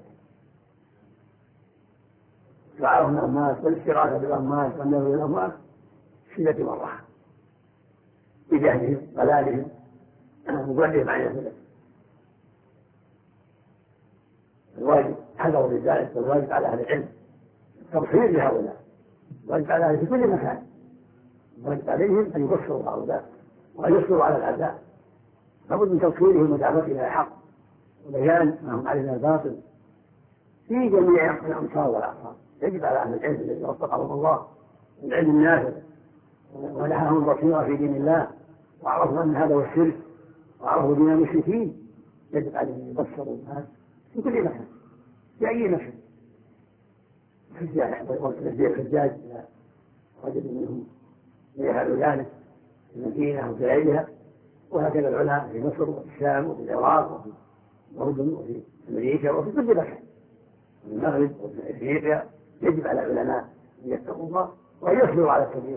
دعاهم الأموات والاستغاثة بالأموات والنذر بالأموات شدة والرحى بجهلهم ضلالهم وبعدهم عن الهدى. الواجب حذروا لذلك، والواجب على أهل العلم التبصير لهؤلاء، الواجب على أهل في كل مكان، الواجب عليهم أن يبصروا هؤلاء وأن يصبروا على العذاب، لابد من توصيلهم ودعوتهم إلى الحق وبيان ما هم عليه من الباطل في جميع الأمصار والأعصار. يجب على أهل العلم الذين وفقهم الله العلم النافع ولحهم البصيرة في دين الله وعرفوا أن هذا هو الشرك وعرفوا دين المشركين، يجب عليهم يبصروا الناس في كل مكان في أي مكان. الحجاج رجل منهم يفعل ذلك في المدينة وفي غيرها، وهكذا العلماء في مصر وفي الشام وفي العراق وفي الأردن وفي أمريكا وفي كل مكان في المغرب وفي أفريقيا. يجب على العلماء أن يتقوا الله وأن يصبروا على الكبير،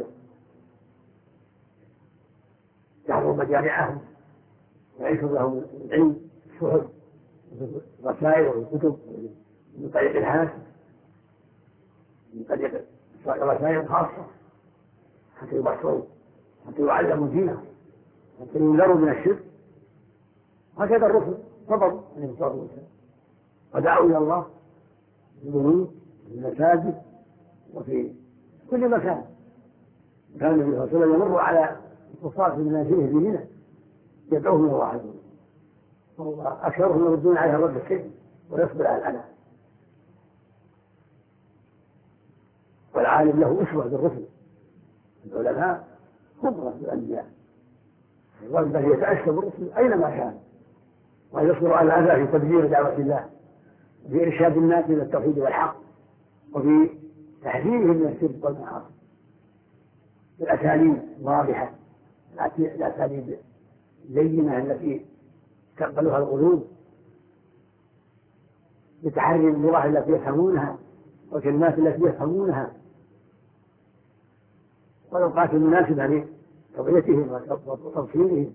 يحضروا مجامعهم ويعيشوا لهم العلم الصحف الرسائل والكتب من طريق الهاتف، من طريق الرسائل الخاصة، حتى يبصروا، حتى يعلموا دينهم، حتى ينذروا من الشرك. هكذا الرسل صبروا عليه الصلاة والسلام ودعوا إلى الله في البيوت في المساجد وفي كل مكان. كان النبي صلى الله عليه وسلم يمر على الكفار في منازله في منى يدعوهم إلى الله عز وجل، أكثرهم يردون عليه رد السجن ويصبر على الأذى. والعالم له أسوة بالرسل، العلماء خبرة بالأنبياء، والذي يتأسى بالرسل أينما كان، ويصبر على الأذى في تبليغ دعوة الله، وفي إرشاد الناس إلى التوحيد والحق، وفي تحذيرهم من الشرك والمعاصي بالأساليب واضحة، الأساليب اللينة التي تقبلها القلوب، بتحري اللغة التي يفهمونها والكلمات التي يفهمونها، والأوقات المناسبة لتوعيتهم وتبصيرهم.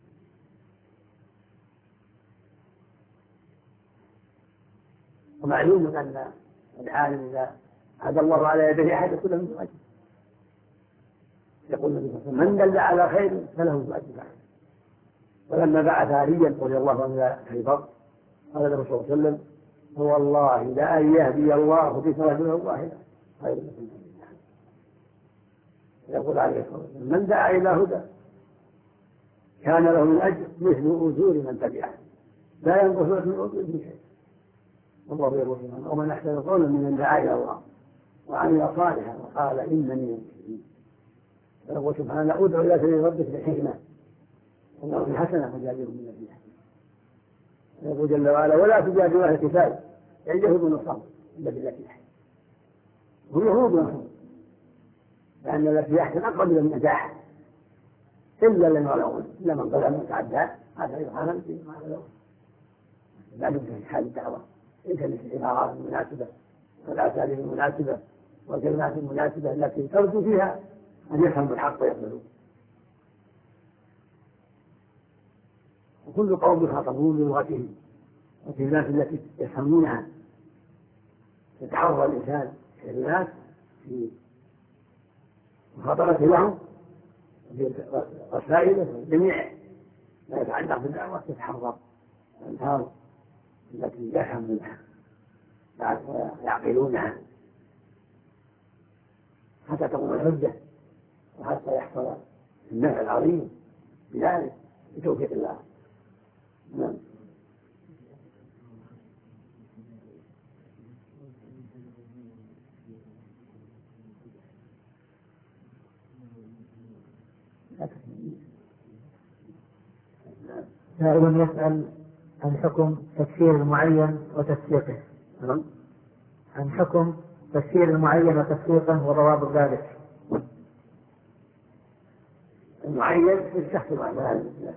ومعلوم أن العالم إذا هدى الله على يديه أحد كل من أجل، يقول النبي صلى الله عليه وسلم: من دل على خير فله أجر. ولما بعث عليا رضي الله عنه إلى خيبر قال له صلى الله عليه وسلم: والله لأن يهدي الله بك رجلا واحدا خير لكم من الدنيا. يقول عليه الصلاة والسلام: من دعا إلى هدى كان له من أجر مثل أجور من تبعه لا ينقص من أجورهم شيء، والله يقول: ومن أحسن قولا ممن دعا إلى الله وعمل صالحا وقال إنني من المسلمين. يقول سبحانه: ادع إلى سبيل ربك بالحكمة إنه الحسنة فجادلهم من الذين يحسنون. يقول جل وعلا: ولا تجادلوا أهل الكتاب اليهود والنصارى إلا بالتي أحسن. هم يهود ونصارى، لأن التي أحسن أقرب إلى النجاح، إلا من ظلم وتعدى هذا يفعل في ما له. لا بد في حال الدعوة ليس العبارات المناسبة والأساليب المناسبة والكلمات المناسبة التي ترجو فيها أن يفهموا الحق ويقبلوه. وكل قوم يخاطبون بلغتهم والكلمات التي يفهمونها، يتحرى الإنسان كلمات في مخاطبته لهم وفي رسائله جميع ما يتعلق بالدعوة، يتحرى الألفاظ التي يفهمونها ويعقلونها حتى تقوم الحجة وحتى يحصل النفع العظيم بذلك بتوفيق الله. نعم. سائل يسأل عن حكم تفسير المعين وتفسيقه. عن حكم تفسير المعين وتفسيقه وضوابط ذلك. المعين يستحسن على هذا الإسلام،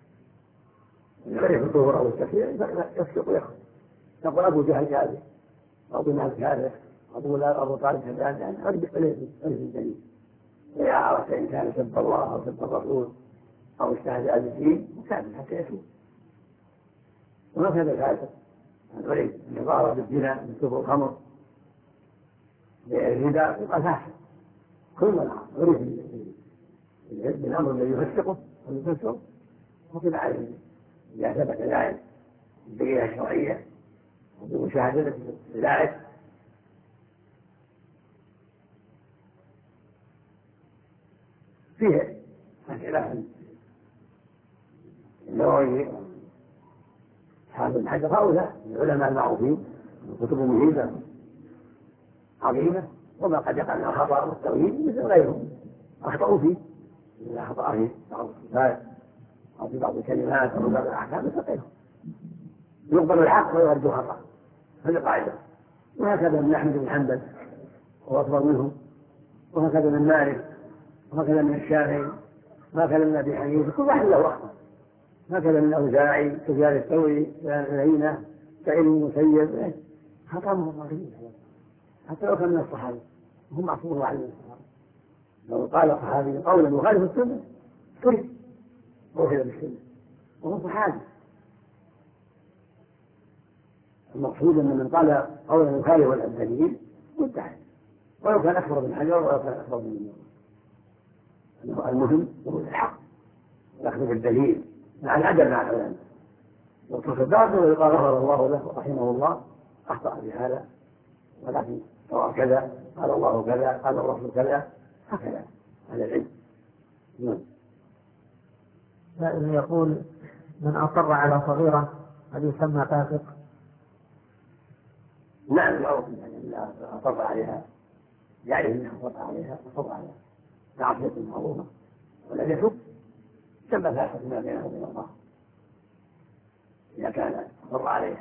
يعرف الظهور أو التفسير يفسق ويخرج. يقول أبو جهل كاذب، أبو نهل كاذب، أبو طالب كاذب، يعني أرجع إليه الدليل. إذا عرفت إن كان سب الله أو سب الرسول أو استهزأ بالدين مكافئ حتى يتوب. وما كان الكافر أن أريد أن يظاهر بالزنا من كفر الخمر بالرداء يبقى فاسق. كل من أريد بالأمر الذي يفسقه ويفسره وكذا عليه إذا ثبت ذلك بالدليل الشرعية وبمشاهدة ذلك فيه خلاف النووي حافظ بن حجر هؤلاء العلماء المعروفين كتب مهمة عظيمة، وما قد يقع من الخطأ والتوحيد مثل غيرهم أخطأوا فيه إذا أخطأ في بعض الصفات أو في بعض الكلمات أو بعض الأحكام مثل غيرهم. يقبل الحق ويرد الخطأ، هذه قاعدة. وهكذا من أحمد بن حنبل هو أكبر منه، وهكذا من مالك، وهكذا من الشافعي، وهكذا من أبي حنيفة، كل واحد له أخطأ. هكذا من الأوزاعي، سفيان الثوري، عيينة، سعيد بن المسيب، خطأهم ظاهرين حتى لو كان من الصحابة هم معصومون عن الصحابة. لو قال صحابي قولا يخالف السنة ترك وأخذ بالسنة وهو صحابي. المقصود أن من قال قولا يخالف الدليل مدعي، ولو كان أكبر من حجر ولو كان أكبر من النار. المهم هو الحق يأخذ بالدليل مع العدل مع العلم. وتصدقت ويقال غفر الله له رحمه الله أخطأ بهذا، ولكن سواء كذا قال الله كذا قال الرسول كذا هكذا على العلم. سائل يقول: من أصر على صغيرة هل يسمى فاسق؟ نعم، لو أصر عليها يعرف أنه أصر عليها معصية معروفة ولم يتب سمى فاسق ما بينه وبين الله إذا كان أصر عليها،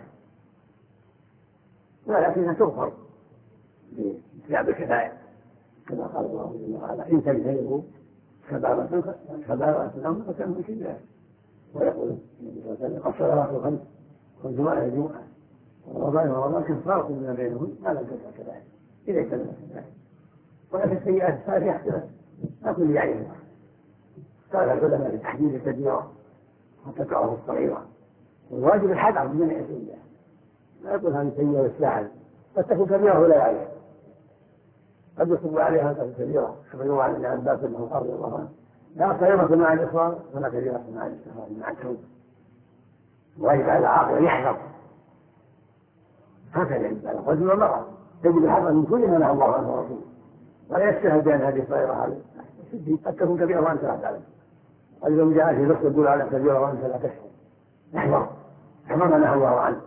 ولكنها تغفر باتباع الكبائر كما قال الله جل وعلا: إن تجتنبوا كبائر الأمر فكانوا كبائر. ويقول النبي صلى الله عليه وسلم: الصلوات الخمس والجمعة الجمعة ورمضان كفارة ما بينهن ما لم تكن كبائر إذا اجتنبوا الكبائر. ولكن السيئات فاتحة ما كل يعرفها. قال العلماء في تحديد الكبيرة حتى تعرف الصغيرة، والواجب الحذر من السيئات. لا يقول هذه سيئة والساعد قد تكون كبيرة ولا يعرف، قد يصب عليها كبيرة كما يروى عن ابن عباس انه رضي الله عنه: لا صغيرة مع الإصرار ولا كبيرة مع الاستغفار مع التوبة. واجب على العاقل يحذر، هكذا الإنسان الرجل والمرأة يجب الحذر من كل ما نهى الله عنه ورسوله، ولا يستهل بأن هذه الصغيرة هذه قد تكون كبيرة وأنت لا تعلم. وإذا جاء في نص يقول على كبيرة وأنت لا تشعر، احذر ما نهى الله عنه.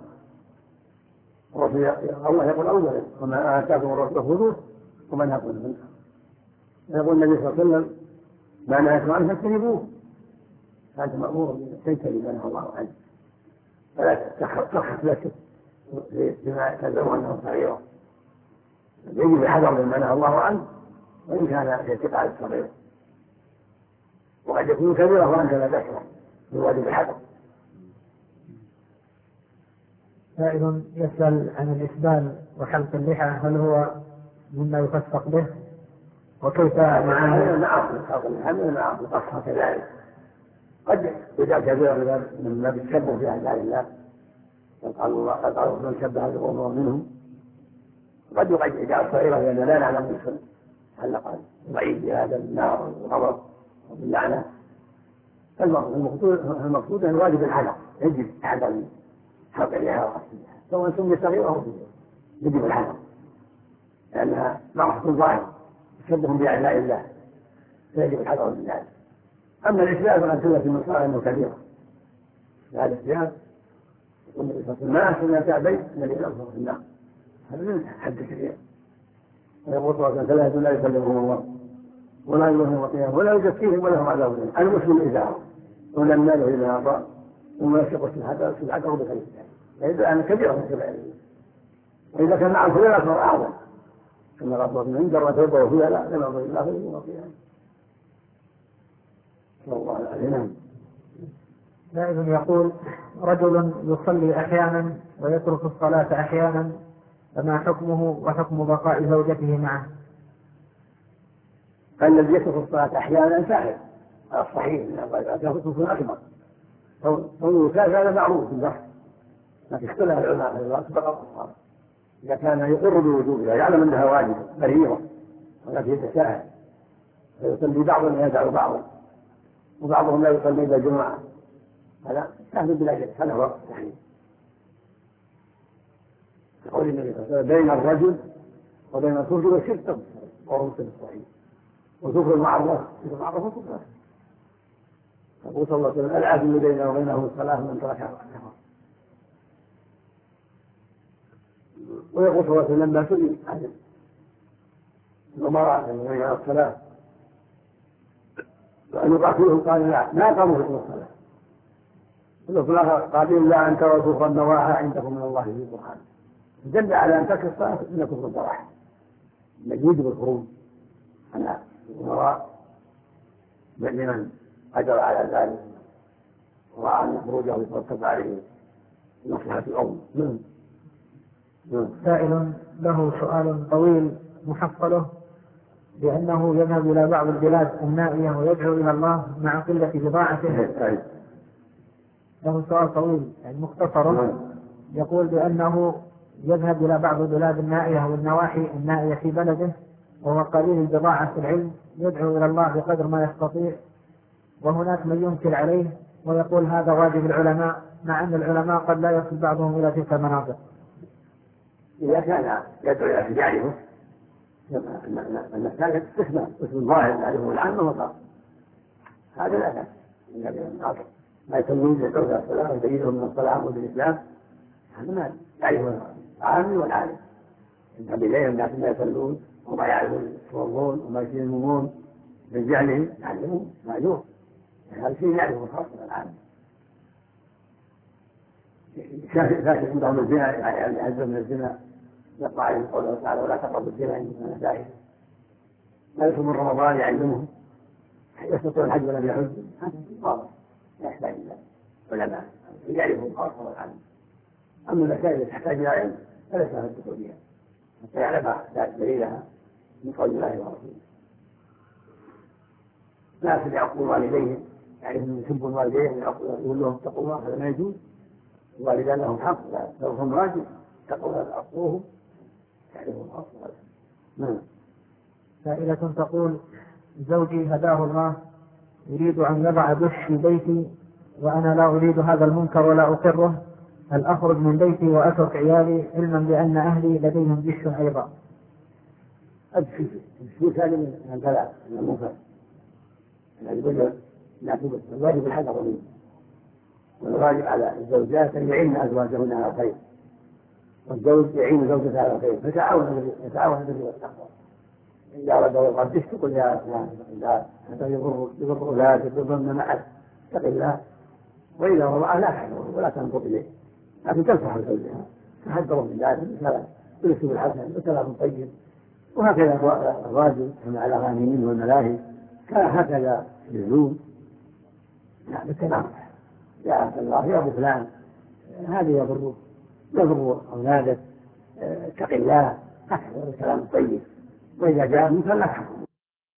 الله يقول أولا: وما آتاكم الرسول خذوه وما نهاكم عنه. يقول النبي صلى الله عليه وسلم: ما نهاكم عنه فاجتنبوه. فأنت مأمور بتجتنب ما نهى الله عنه، فلا تخف لك بما تدعو أنه صغيرة. يجب الحذر مما نهى الله عنه وإن كان في اعتقاد الصغير، وقد يكون كبيرة وأنت لا تشعر، بواجب الحذر. سائل يسأل عن الإسبال وحلق اللحى، هل هو مما يفسق به؟ وكيف معه؟ نعم القصة كذلك. قد يجعل كبيرة مما بيتشبه في أعداء الله، قال الله: قد عرف من شبه الأمور منهم. قد يجعل صغيرة لأن لا نعلم مثل حلق ضعيف بهذا النار والغضب واللعنة. المقصود أن واجب الحذر، يجب الحذر حق لها سواء سمي صغيرة أو كبيرة، يجب الحذر لأنها معصية ظاهرة تشبه بأعداء الله، فيجب الحذر من ذلك. أما الإسلام فقد ثبت من صار أنه كبيرة. هذا الإسلام يقول النبي صلى الله عليه وسلم: ما أحسن الكعبين الذي ينفخ في النار، هذا من حد كبير. ويقول صلى الله عليه وسلم: ثلاثة لا يكلمهم الله ولا يلومهم القيامة ولا يزكيهم ولهم عذاب أليم: المسلم إذا ولا ماله إذا أعطى وما يشق سلعته بخير، يدل أن كبيرة من كبائر. وإذا كان مع الخير أكبر أعظم، كما قال من جرى توبه وفيها لا لم يرضى الله في يوم القيامة. صلى الله عليه وسلم. سائل يقول: رجل يصلي أحيانا ويترك الصلاة أحيانا، فما حكمه وحكم بقاء زوجته معه؟ الذي يترك الصلاة أحيانا فاعل الصحيح من الرجل أكبر، قوله كان هذا معروف في البحث، لكن اختلف العلماء في الأكبر والأصغر. إذا كان يقر بوجوبها يعلم أنها واجبة فريضة ولكن يتساهل فيصلي بعضهم ويدع بعضا، وبعضهم لا يصلي إلا جمعة، هذا سهل بلا شك، هذا هو الصحيح. يقول النبي صلى الله عليه وسلم: بين الرجل وبين الكفر والشرك وهو الصحيح، وكفر المعروف وكفر. يقول صلى الله عليه وسلم: العدل بيننا وبينه الصلاة من تركها كفر. ويقول صلى الله عليه وسلم: لما سئل عن الأمراء الذين يضيعون الصلاة وأن يقاتلوهم قال: لا ما قاموا في الصلاة. قال: إلا أن تروا كفر النواحى عندكم من الله في القرآن، دل على أن ترك الصلاة إن كفر النواحى يجب الخروج على الأمراء لمن قدر على ذلك ورأى أن خروجه يترتب عليه مصلحة الأمة. سائل له سؤال طويل محصله بأنه يذهب إلى بعض البلاد النائية ويدعو إلى الله مع قلة بضاعته. له سؤال طويل يعني مختصر: يقول بأنه يذهب إلى بعض بلاد النائية والنواحي النائية في بلده وهو قليل البضاعة في العلم، يدعو إلى الله بقدر ما يستطيع، وهناك من ينكر عليه ويقول هذا واجب العلماء، مع أن العلماء قد لا يصل بعضهم إلى تلك المناطق. إذا كان يدعو إلى ارتجاعه المساجد اسم ظاهر يعرفه العامة وصار هذا لا بأس ما يسمون بالدولة الصلاة ويبينهم من الصلاة وبالإسلام، هذا ما يعرفه العامي والعالم. إن بليل الناس ما يصلون وما يعرفون يصومون وما يسلمون بالجهل يعلمون معلوم، هذا شيء يعرفه خاصة العالم. شاكر عندهم الزنا يعني يعزم من الزنا يقع عليه قوله تعالى ولا تقربوا الزنا إنه داعي. ما يصوم من رمضان يعلمهم يستطيع الحج ولم يحج، هذا واضح لا يحتاج إلى علماء يعرفوا خاصة العالم. أما المسائل التي تحتاج إلى علم فلا يسهل الدخول بها حتى يعلمها دليلها من قول الله ورسوله. لا يعقوا والديهم يعني من يسبوا الوالدين يقول لهم اتقوا الله، هذا ما يجوز. الوالدان لهم حق لو هم راجل اتقوا عقوهم يعرفوا الأصل. نعم. سائلة تقول زوجي هداه الله يريد أن يضع دش في بيتي وأنا لا أريد هذا المنكر ولا أقره، هل أخرج من بيتي وأترك عيالي علما بأن أهلي لديهم دش أيضا؟ الدش هذا من الثلاث من المنكر الذي يقول الواجب الحذر منه، والواجب على الزوجات أن يعين أزواجهن على الخير، والزوج يعين زوجته على الخير، فتعاون بالبر والتقوى. إذا أراد القدس تقول يا فلان هذا يضر أولادك يضرن معك اتق الله، وإذا وضعه لا تحذره ولا تنظر إليه، لكن تنصح زوجها تحذره من ذلك بالأسلوب الحسن وكلام طيب. وهكذا الراجل كما على غاني منه والملاهي كان هكذا بالزوج بالكلام يا عبد الله يا أبو فلان هذا يضر أولادك اتق الله، هكذا الكلام الطيب. وإذا جاء منكر لا تحكم.